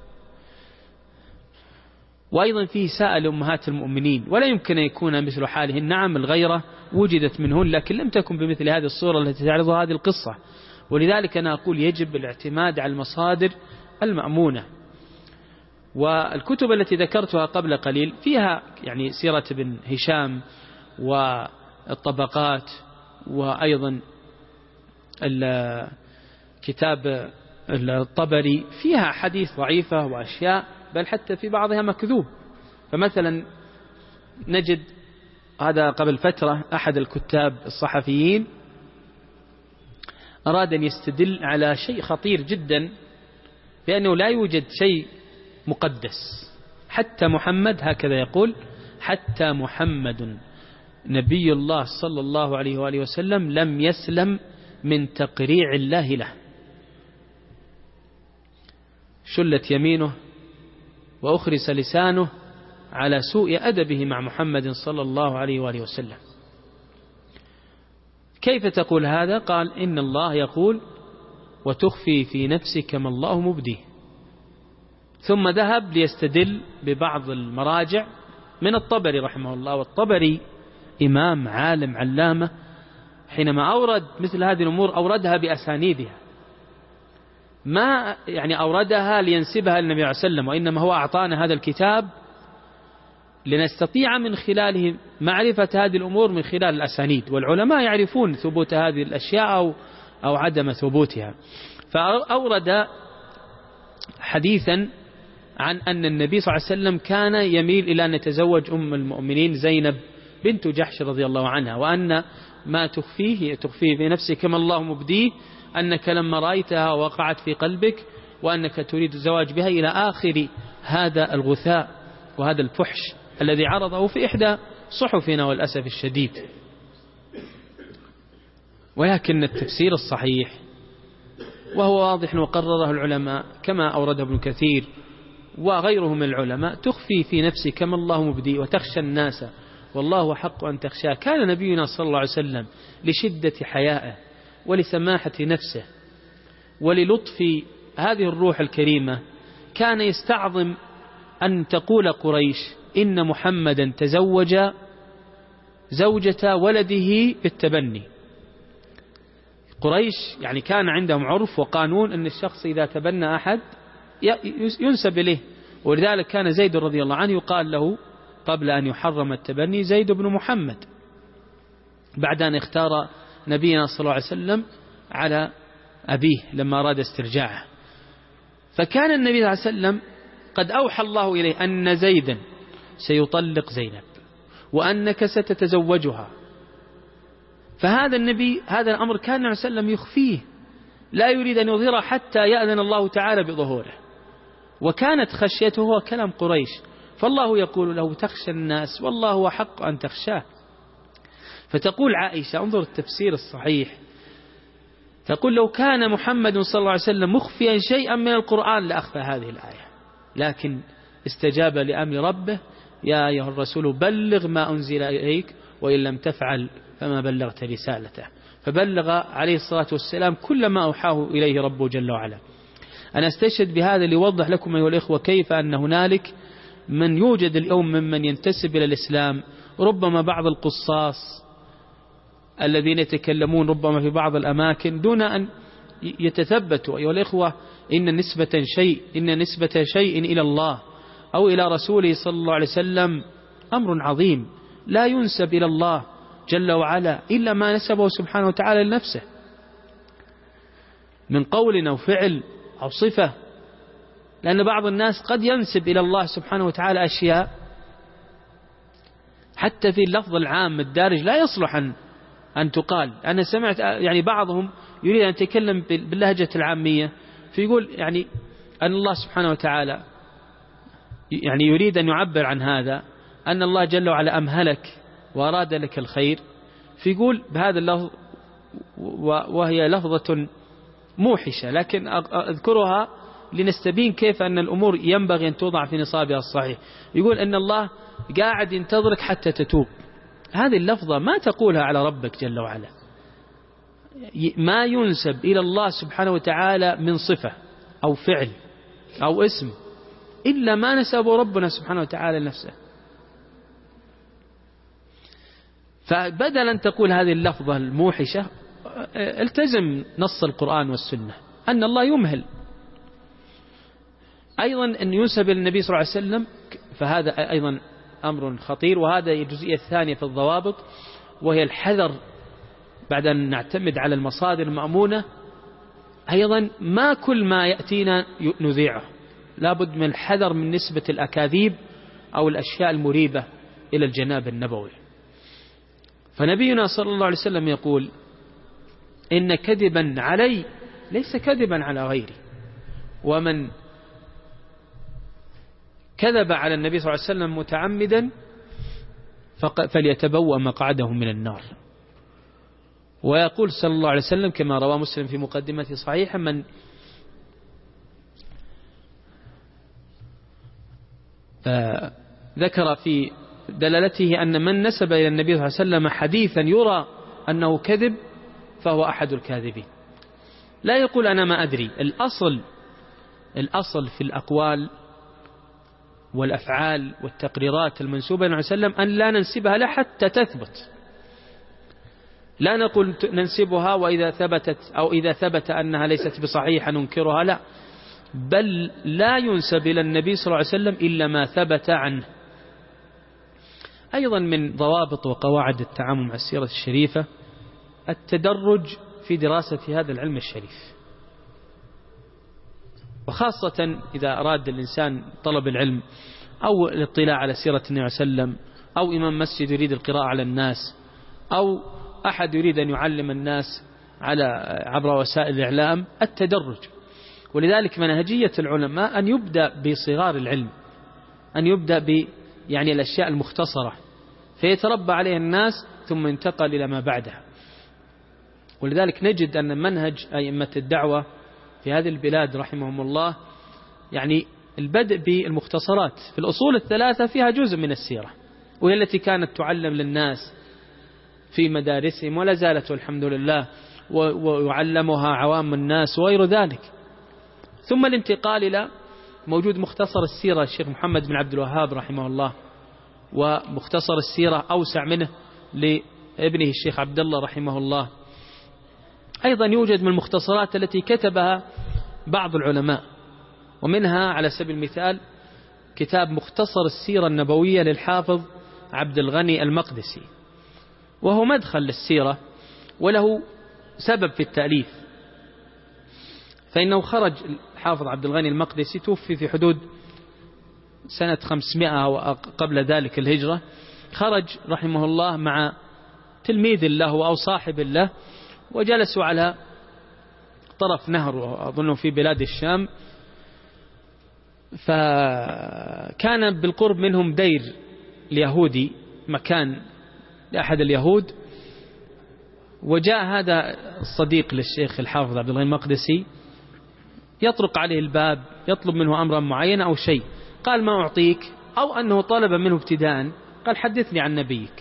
Speaker 2: وأيضا فيه إساءة لأمهات المؤمنين، ولا يمكن أن يكون مثل حالهن. نعم الغيرة وجدت منهن، لكن لم تكن بمثل هذه الصورة التي تعرضها هذه القصة. ولذلك أنا أقول يجب الاعتماد على المصادر المأمونة. والكتب التي ذكرتها قبل قليل فيها يعني سيرة ابن هشام والطبقات، وأيضا الكتاب الطبري فيها حديث ضعيفة وأشياء، بل حتى في بعضها مكذوب. فمثلا نجد هذا قبل فترة أحد الكتاب الصحفيين أراد أن يستدل على شيء خطير جدا، بأنه لا يوجد شيء مقدس حتى محمد، هكذا يقول، حتى محمد نبي الله صلى الله عليه وآله وسلم لم يسلم من تقريع الله له. شلت يمينه وأخرس لسانه على سوء أدبه مع محمد صلى الله عليه وآله وسلم. كيف تقول هذا؟ قال إن الله يقول وتخفي في نفسك ما الله مبديه. ثم ذهب ليستدل ببعض المراجع من الطبري رحمه الله، والطبري إمام عالم علامة، حينما أورد مثل هذه الأمور أوردها بأسانيدها، ما يعني أوردها لينسبها للنبي عليه وسلم، وإنما هو أعطانا هذا الكتاب لنستطيع من خلاله معرفة هذه الأمور من خلال الأسانيد، والعلماء يعرفون ثبوت هذه الأشياء أو, أو عدم ثبوتها. فأورد حديثا عن أن النبي صلى الله عليه وسلم كان يميل إلى أن يتزوج أم المؤمنين زينب بنت جحش رضي الله عنها، وأن ما تخفيه تخفيه في نفسك كما الله مبديه، أنك لما رأيتها وقعت في قلبك، وأنك تريد الزواج بها، إلى آخر هذا الغثاء وهذا الفحش الذي عرضه في إحدى صحفنا والأسف الشديد. ولكن التفسير الصحيح وهو واضح وقرره العلماء كما أورده ابن كثير وغيره من العلماء، تخفي في نفسك كما الله مبدي وتخشى الناس والله حق أن تخشاه. كان نبينا صلى الله عليه وسلم لشدة حيائه ولسماحة نفسه وللطف هذه الروح الكريمة كان يستعظم أن تقول قريش إن محمدا تزوج زوجة ولده بالتبني. قريش يعني كان عندهم عرف وقانون أن الشخص إذا تبنى أحد ينسب إليه، ولذلك كان زيد رضي الله عنه يقال له قبل أن يحرم التبني زيد بن محمد، بعد أن اختار نبينا صلى الله عليه وسلم على أبيه لما أراد استرجاعه. فكان النبي صلى الله عليه وسلم قد أوحى الله إليه أن زيدا سيطلق زينب وأنك ستتزوجها، فهذا النبي هذا الأمر كان النبي صلى الله عليه وسلم يخفيه، لا يريد أن يظهره حتى يأذن الله تعالى بظهوره. وكانت خشيته هو كلام قريش، فالله يقول له تخشى الناس والله هو حق أن تخشاه. فتقول عائشة، انظر التفسير الصحيح، تقول لو كان محمد صلى الله عليه وسلم مخفيا شيئا من القرآن لأخفى هذه الآية، لكن استجاب لأمر ربه يا أيها الرسول بلغ ما أنزل إليك وإن لم تفعل فما بلغت رسالته، فبلغ عليه الصلاة والسلام كل ما أوحاه إليه ربه جل وعلا. أنا استشهد بهذا ليوضح لكم أيها الإخوة كيف أن هنالك من يوجد اليوم ممن ينتسب إلى الإسلام، ربما بعض القصاص الذين يتكلمون ربما في بعض الأماكن دون أن يتثبتوا. أيها الإخوة إن نسبة شيء إن نسبة شيء إلى الله أو إلى رسوله صلى الله عليه وسلم أمر عظيم، لا ينسب إلى الله جل وعلا إلا ما نسبه سبحانه وتعالى لنفسه من قول أو فعل أو صفة، لأن بعض الناس قد ينسب إلى الله سبحانه وتعالى أشياء حتى في اللفظ العام الدارج لا يصلح أن أن تقال. أنا سمعت يعني بعضهم يريد أن يتكلم باللهجة العامية، فيقول يعني أن الله سبحانه وتعالى يعني يريد أن يعبر عن هذا أن الله جل وعلا أمهلك وأراد لك الخير، فيقول بهذا اللفظ وهي لفظة موحشة، لكن أذكرها لنستبين كيف أن الأمور ينبغي أن توضع في نصابها الصحيح. يقول أن الله قاعد ينتظرك حتى تتوب. هذه اللفظة ما تقولها على ربك جل وعلا، ما ينسب إلى الله سبحانه وتعالى من صفة أو فعل أو اسم إلا ما نسبه ربنا سبحانه وتعالى لنفسه. فبدل أن تقول هذه اللفظة الموحشة التزم نص القرآن والسنة أن الله يمهل. أيضا أن ينسب النبي صلى الله عليه وسلم، فهذا أيضا أمر خطير، وهذا الجزئية الثانية في الضوابط، وهي الحذر بعد أن نعتمد على المصادر المأمونة. أيضا ما كل ما يأتينا نذيعه، لابد من الحذر من نسبة الأكاذيب أو الأشياء المريبة إلى الجناب النبوي. فنبينا صلى الله عليه وسلم يقول إن كذبا علي ليس كذبا على غيري، ومن كذب على النبي صلى الله عليه وسلم متعمدا فليتبوأ مقعده من النار. ويقول صلى الله عليه وسلم كما رواه مسلم في مقدمة صحيحة: من ذكر في دلالته أن من نسب إلى النبي صلى الله عليه وسلم حديثا يرى أنه كذب فهو أحد الكاذبين. لا يقول أنا ما أدري. الأصل الأصل في الأقوال والأفعال والتقريرات المنسوبة إلى النبي صلى الله عليه وسلم أن لا ننسبها له حتى تثبت. لا نقول ننسبها وإذا ثبتت أو إذا ثبت أنها ليست بصحيحة ننكرها، لا، بل لا ينسب إلى النبي صلى الله عليه وسلم إلا ما ثبت عنه. أيضا من ضوابط وقواعد التعامل مع السيرة الشريفة التدرج في دراسة هذا العلم الشريف، وخاصة إذا أراد الإنسان طلب العلم أو الاطلاع على سيرة النبي صلى الله عليه وسلم، أو إمام مسجد يريد القراءة على الناس، أو أحد يريد أن يعلم الناس على عبر وسائل الإعلام. التدرج. ولذلك منهجية العلماء أن يبدأ بصغار العلم، أن يبدأ ب يعني الأشياء المختصرة فيتربى عليها الناس ثم ينتقل إلى ما بعدها. ولذلك نجد أن منهج أئمة الدعوة في هذه البلاد رحمهم الله يعني البدء بالمختصرات. في الأصول الثلاثة فيها جزء من السيرة، وهي التي كانت تعلم للناس في مدارسهم ولا زالت والحمد لله، ويعلمها عوام الناس وغير ذلك. ثم الانتقال إلى موجود مختصر السيرة الشيخ محمد بن عبد الوهاب رحمه الله، ومختصر السيرة أوسع منه لابنه الشيخ عبد الله رحمه الله. أيضا يوجد من المختصرات التي كتبها بعض العلماء، ومنها على سبيل المثال كتاب مختصر السيرة النبوية للحافظ عبد الغني المقدسي، وهو مدخل للسيرة وله سبب في التأليف. فإنه خرج الحافظ عبد الغني المقدسي توفي في حدود سنة خمسمائة أو قبل ذلك الهجرة، خرج رحمه الله مع تلميذ له أو صاحب له، وجلسوا على طرف نهر أظن في بلاد الشام، فكان بالقرب منهم دير اليهودي، مكان لأحد اليهود. وجاء هذا الصديق للشيخ الحافظ عبد الغني المقدسي يطرق عليه الباب يطلب منه أمرا معين أو شيء، قال ما أعطيك، أو أنه طلب منه ابتداء قال حدثني عن نبيك،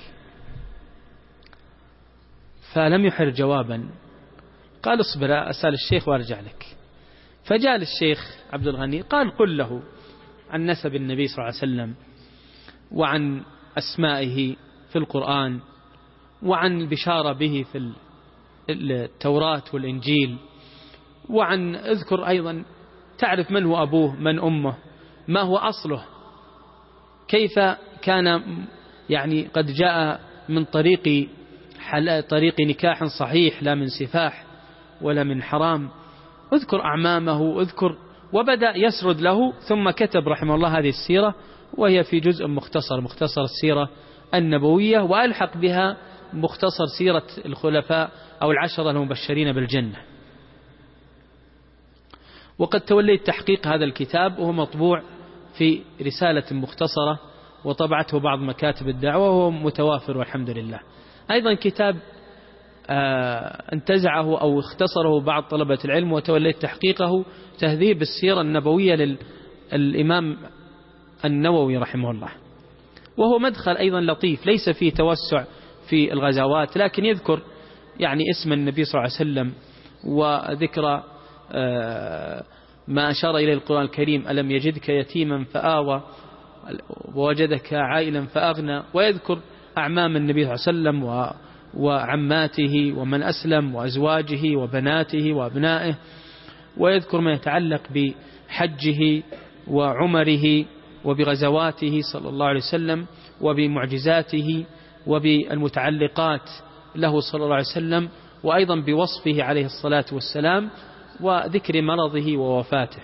Speaker 2: فلم يحر جوابا. قال اصبر أسأل الشيخ وارجع لك. فجاء للشيخ عبد الغني قال قل له عن نسب النبي صلى الله عليه وسلم، وعن أسمائه في القرآن، وعن البشارة به في التوراة والإنجيل، وعن اذكر أيضا تعرف من هو أبوه من أمه، ما هو أصله، كيف كان يعني قد جاء من طريق طريق نكاح صحيح لا من سفاح ولا من حرام، اذكر أعمامه اذكر. وبدأ يسرد له، ثم كتب رحمه الله هذه السيرة، وهي في جزء مختصر مختصر السيرة النبوية، وألحق بها مختصر سيرة الخلفاء أو العشرة المبشرين بالجنة. وقد توليت تحقيق هذا الكتاب وهو مطبوع في رسالة مختصرة وطبعته بعض مكاتب الدعوة وهو متوافر والحمد لله. أيضا كتاب انتزعه أو اختصره بعض طلبة العلم وتوليت تحقيقه، تهذيب السيرة النبوية للإمام النووي رحمه الله، وهو مدخل أيضا لطيف ليس فيه توسع في الغزوات، لكن يذكر يعني اسم النبي صلى الله عليه وسلم وذكر ما أشار إليه القرآن الكريم: ألم يجدك يتيما فآوى ووجدك عائلا فأغنى، ويذكر أعمام النبي صلى الله عليه وسلم وعماته ومن أسلم وأزواجه وبناته وأبنائه، ويذكر ما يتعلق بحجه وعمره وبغزواته صلى الله عليه وسلم وبمعجزاته وبالمتعلقات له صلى الله عليه وسلم، وأيضا بوصفه عليه الصلاة والسلام وذكر مرضه ووفاته.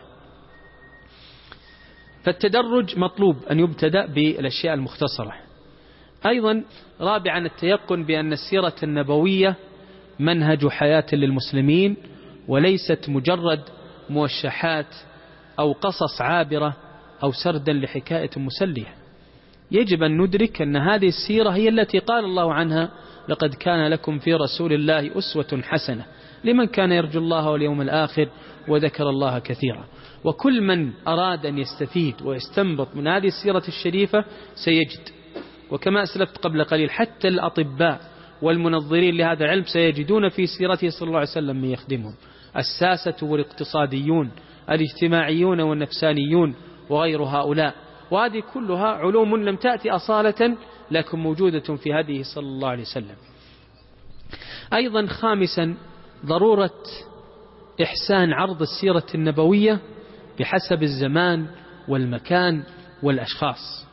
Speaker 2: فالتدرج مطلوب أن يبتدأ بالأشياء المختصرة. أيضا رابعا التيقن بأن السيرة النبوية منهج حياة للمسلمين وليست مجرد موشحات أو قصص عابرة أو سردا لحكاية مسلية. يجب أن ندرك أن هذه السيرة هي التي قال الله عنها: لقد كان لكم في رسول الله أسوة حسنة لمن كان يرجو الله واليوم الآخر وذكر الله كثيرا. وكل من أراد أن يستفيد ويستنبط من هذه السيرة الشريفة سيجد، وكما أسلفت قبل قليل حتى الأطباء والمنظرين لهذا العلم سيجدون في سيرته صلى الله عليه وسلم من يخدمهم، الساسة والاقتصاديون، الاجتماعيون والنفسانيون وغير هؤلاء، وهذه كلها علوم لم تأتي أصالة لكن موجودة في هذه صلى الله عليه وسلم. أيضا خامسا ضرورة إحسان عرض السيرة النبوية بحسب الزمان والمكان والأشخاص.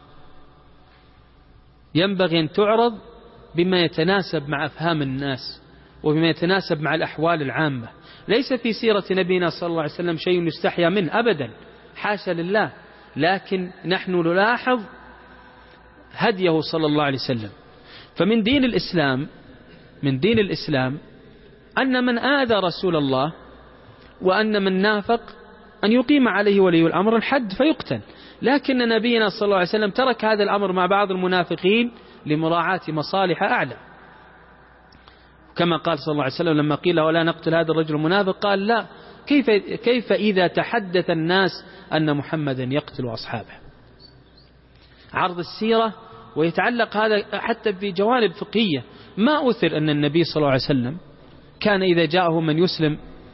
Speaker 2: ينبغي أن تعرض بما يتناسب مع أفهام الناس وبما يتناسب مع الأحوال العامة. ليس في سيرة نبينا صلى الله عليه وسلم شيء يستحيا منه أبدا، حاشا لله، لكن نحن نلاحظ هديه صلى الله عليه وسلم. فمن دين الإسلام من دين الإسلام أن من آذى رسول الله وأن من نافق أن يقيم عليه ولي الأمر الحد فيقتل، لكن نبينا صلى الله عليه وسلم ترك هذا الأمر مع بعض المنافقين لمراعاة مصالح أعلى، كما قال صلى الله عليه وسلم لما قيل: ولا نقتل هذا الرجل المنافق، قال: لا، كيف, كيف إذا تحدث الناس أن محمدا يقتل أصحابه. عرض السيرة ويتعلق هذا حتى في جوانب فقهية. ما أثر أن النبي صلى الله عليه وسلم كان إذا جاءه من يسلم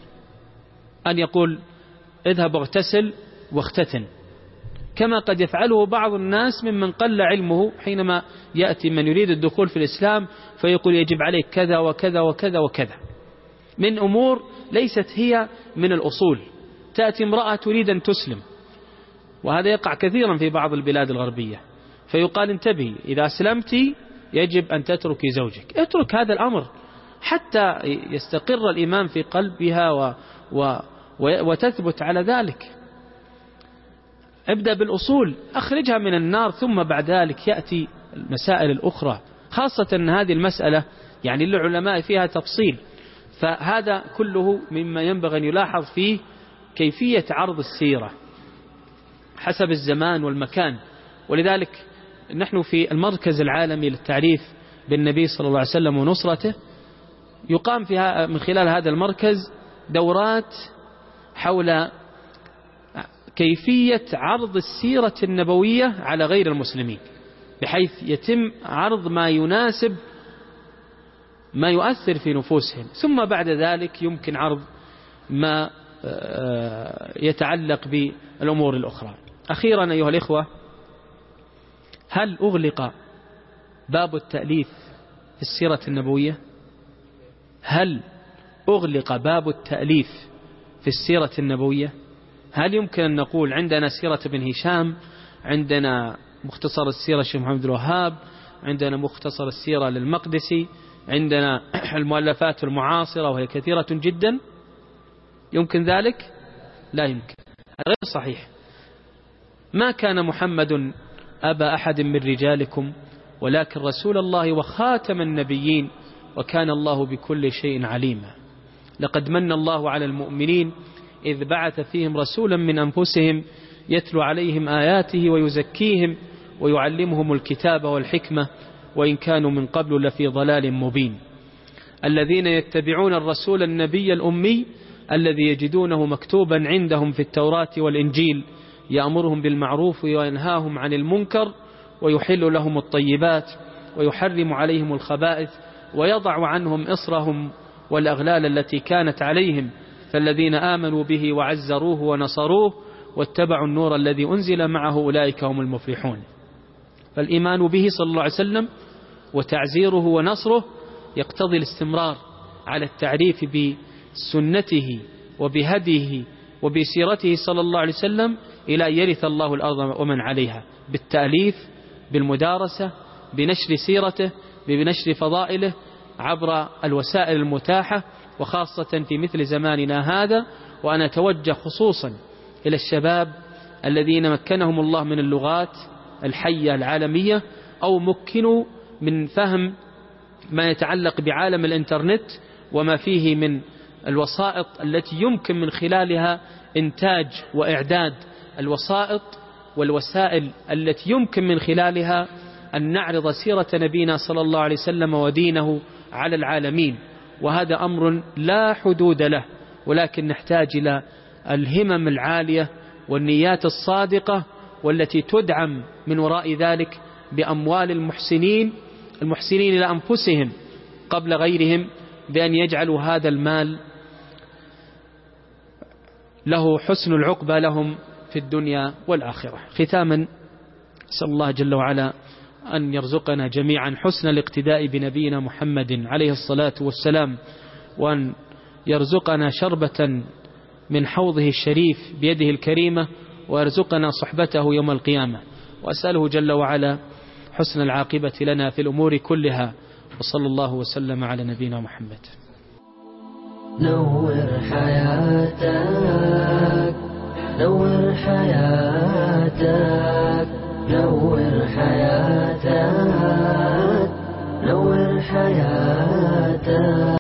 Speaker 2: أن يقول: اذهب واغتسل واختتن، كما قد يفعله بعض الناس ممن قل علمه حينما يأتي من يريد الدخول في الإسلام فيقول: يجب عليك كذا وكذا وكذا وكذا، من أمور ليست هي من الأصول. تأتي امرأة تريد أن تسلم، وهذا يقع كثيرا في بعض البلاد الغربية، فيقال: انتبهي، إذا أسلمتي يجب أن تتركي زوجك. اترك هذا الأمر حتى يستقر الإيمان في قلبها و و وتثبت على ذلك. ابدأ بالأصول، أخرجها من النار، ثم بعد ذلك يأتي المسائل الأخرى، خاصة أن هذه المسألة يعني للعلماء فيها تفصيل. فهذا كله مما ينبغي أن يلاحظ فيه كيفية عرض السيرة حسب الزمان والمكان. ولذلك نحن في المركز العالمي للتعريف بالنبي صلى الله عليه وسلم ونصرته يقام فيها من خلال هذا المركز دورات حول كيفية عرض السيرة النبوية على غير المسلمين، بحيث يتم عرض ما يناسب ما يؤثر في نفوسهم، ثم بعد ذلك يمكن عرض ما يتعلق بالأمور الأخرى. أخيرا أيها الإخوة، هل أغلق باب التأليف في السيرة النبوية؟ هل أغلق باب التأليف في السيرة النبوية؟ هل يمكن أن نقول عندنا سيرة بن هشام، عندنا مختصر السيرة الشيخ محمد الوهاب، عندنا مختصر السيرة للمقدسي، عندنا المؤلفات المعاصرة وهي كثيرة جدا؟ يمكن ذلك؟ لا يمكن، غير صحيح. ما كان محمد أبا أحد من رجالكم ولكن رسول الله وخاتم النبيين وكان الله بكل شيء عليما. لقد من الله على المؤمنين إذ بعث فيهم رسولا من أنفسهم يتلو عليهم آياته ويزكيهم ويعلمهم الكتاب والحكمة وإن كانوا من قبل لفي ضلال مبين. الذين يتبعون الرسول النبي الأمي الذي يجدونه مكتوبا عندهم في التوراة والإنجيل يأمرهم بالمعروف وينهاهم عن المنكر ويحل لهم الطيبات ويحرم عليهم الخبائث ويضع عنهم إصرهم والأغلال التي كانت عليهم، فالذين آمنوا به وعزروه ونصروه واتبعوا النور الذي أنزل معه أولئك هم المفلحون. فالإيمان به صلى الله عليه وسلم وتعزيره ونصره يقتضي الاستمرار على التعريف بسنته وبهديه وبسيرته صلى الله عليه وسلم إلى أن يرث الله الأرض ومن عليها، بالتأليف، بالمدارسة، بنشر سيرته، بنشر فضائله عبر الوسائل المتاحة، وخاصة في مثل زماننا هذا. وأنا أتوجه خصوصا إلى الشباب الذين مكنهم الله من اللغات الحية العالمية أو مكنوا من فهم ما يتعلق بعالم الإنترنت وما فيه من الوسائط التي يمكن من خلالها إنتاج وإعداد الوسائط والوسائل التي يمكن من خلالها أن نعرض سيرة نبينا صلى الله عليه وسلم ودينه على العالمين. وهذا أمر لا حدود له، ولكن نحتاج إلى الهمم العالية والنيات الصادقة والتي تدعم من وراء ذلك بأموال المحسنين المحسنين إلى أنفسهم قبل غيرهم، بأن يجعلوا هذا المال له حسن العقبى لهم في الدنيا والآخرة. ختاما أسأل الله جل وعلا أن يرزقنا جميعا حسن الاقتداء بنبينا محمد عليه الصلاة والسلام، وأن يرزقنا شربة من حوضه الشريف بيده الكريمة، ويرزقنا صحبته يوم القيامة. وأسأله جل وعلا حسن العاقبة لنا في الأمور كلها، وصلى الله وسلم على نبينا محمد.
Speaker 1: نور حياتك نور حياتك نور حياتك نور حياتك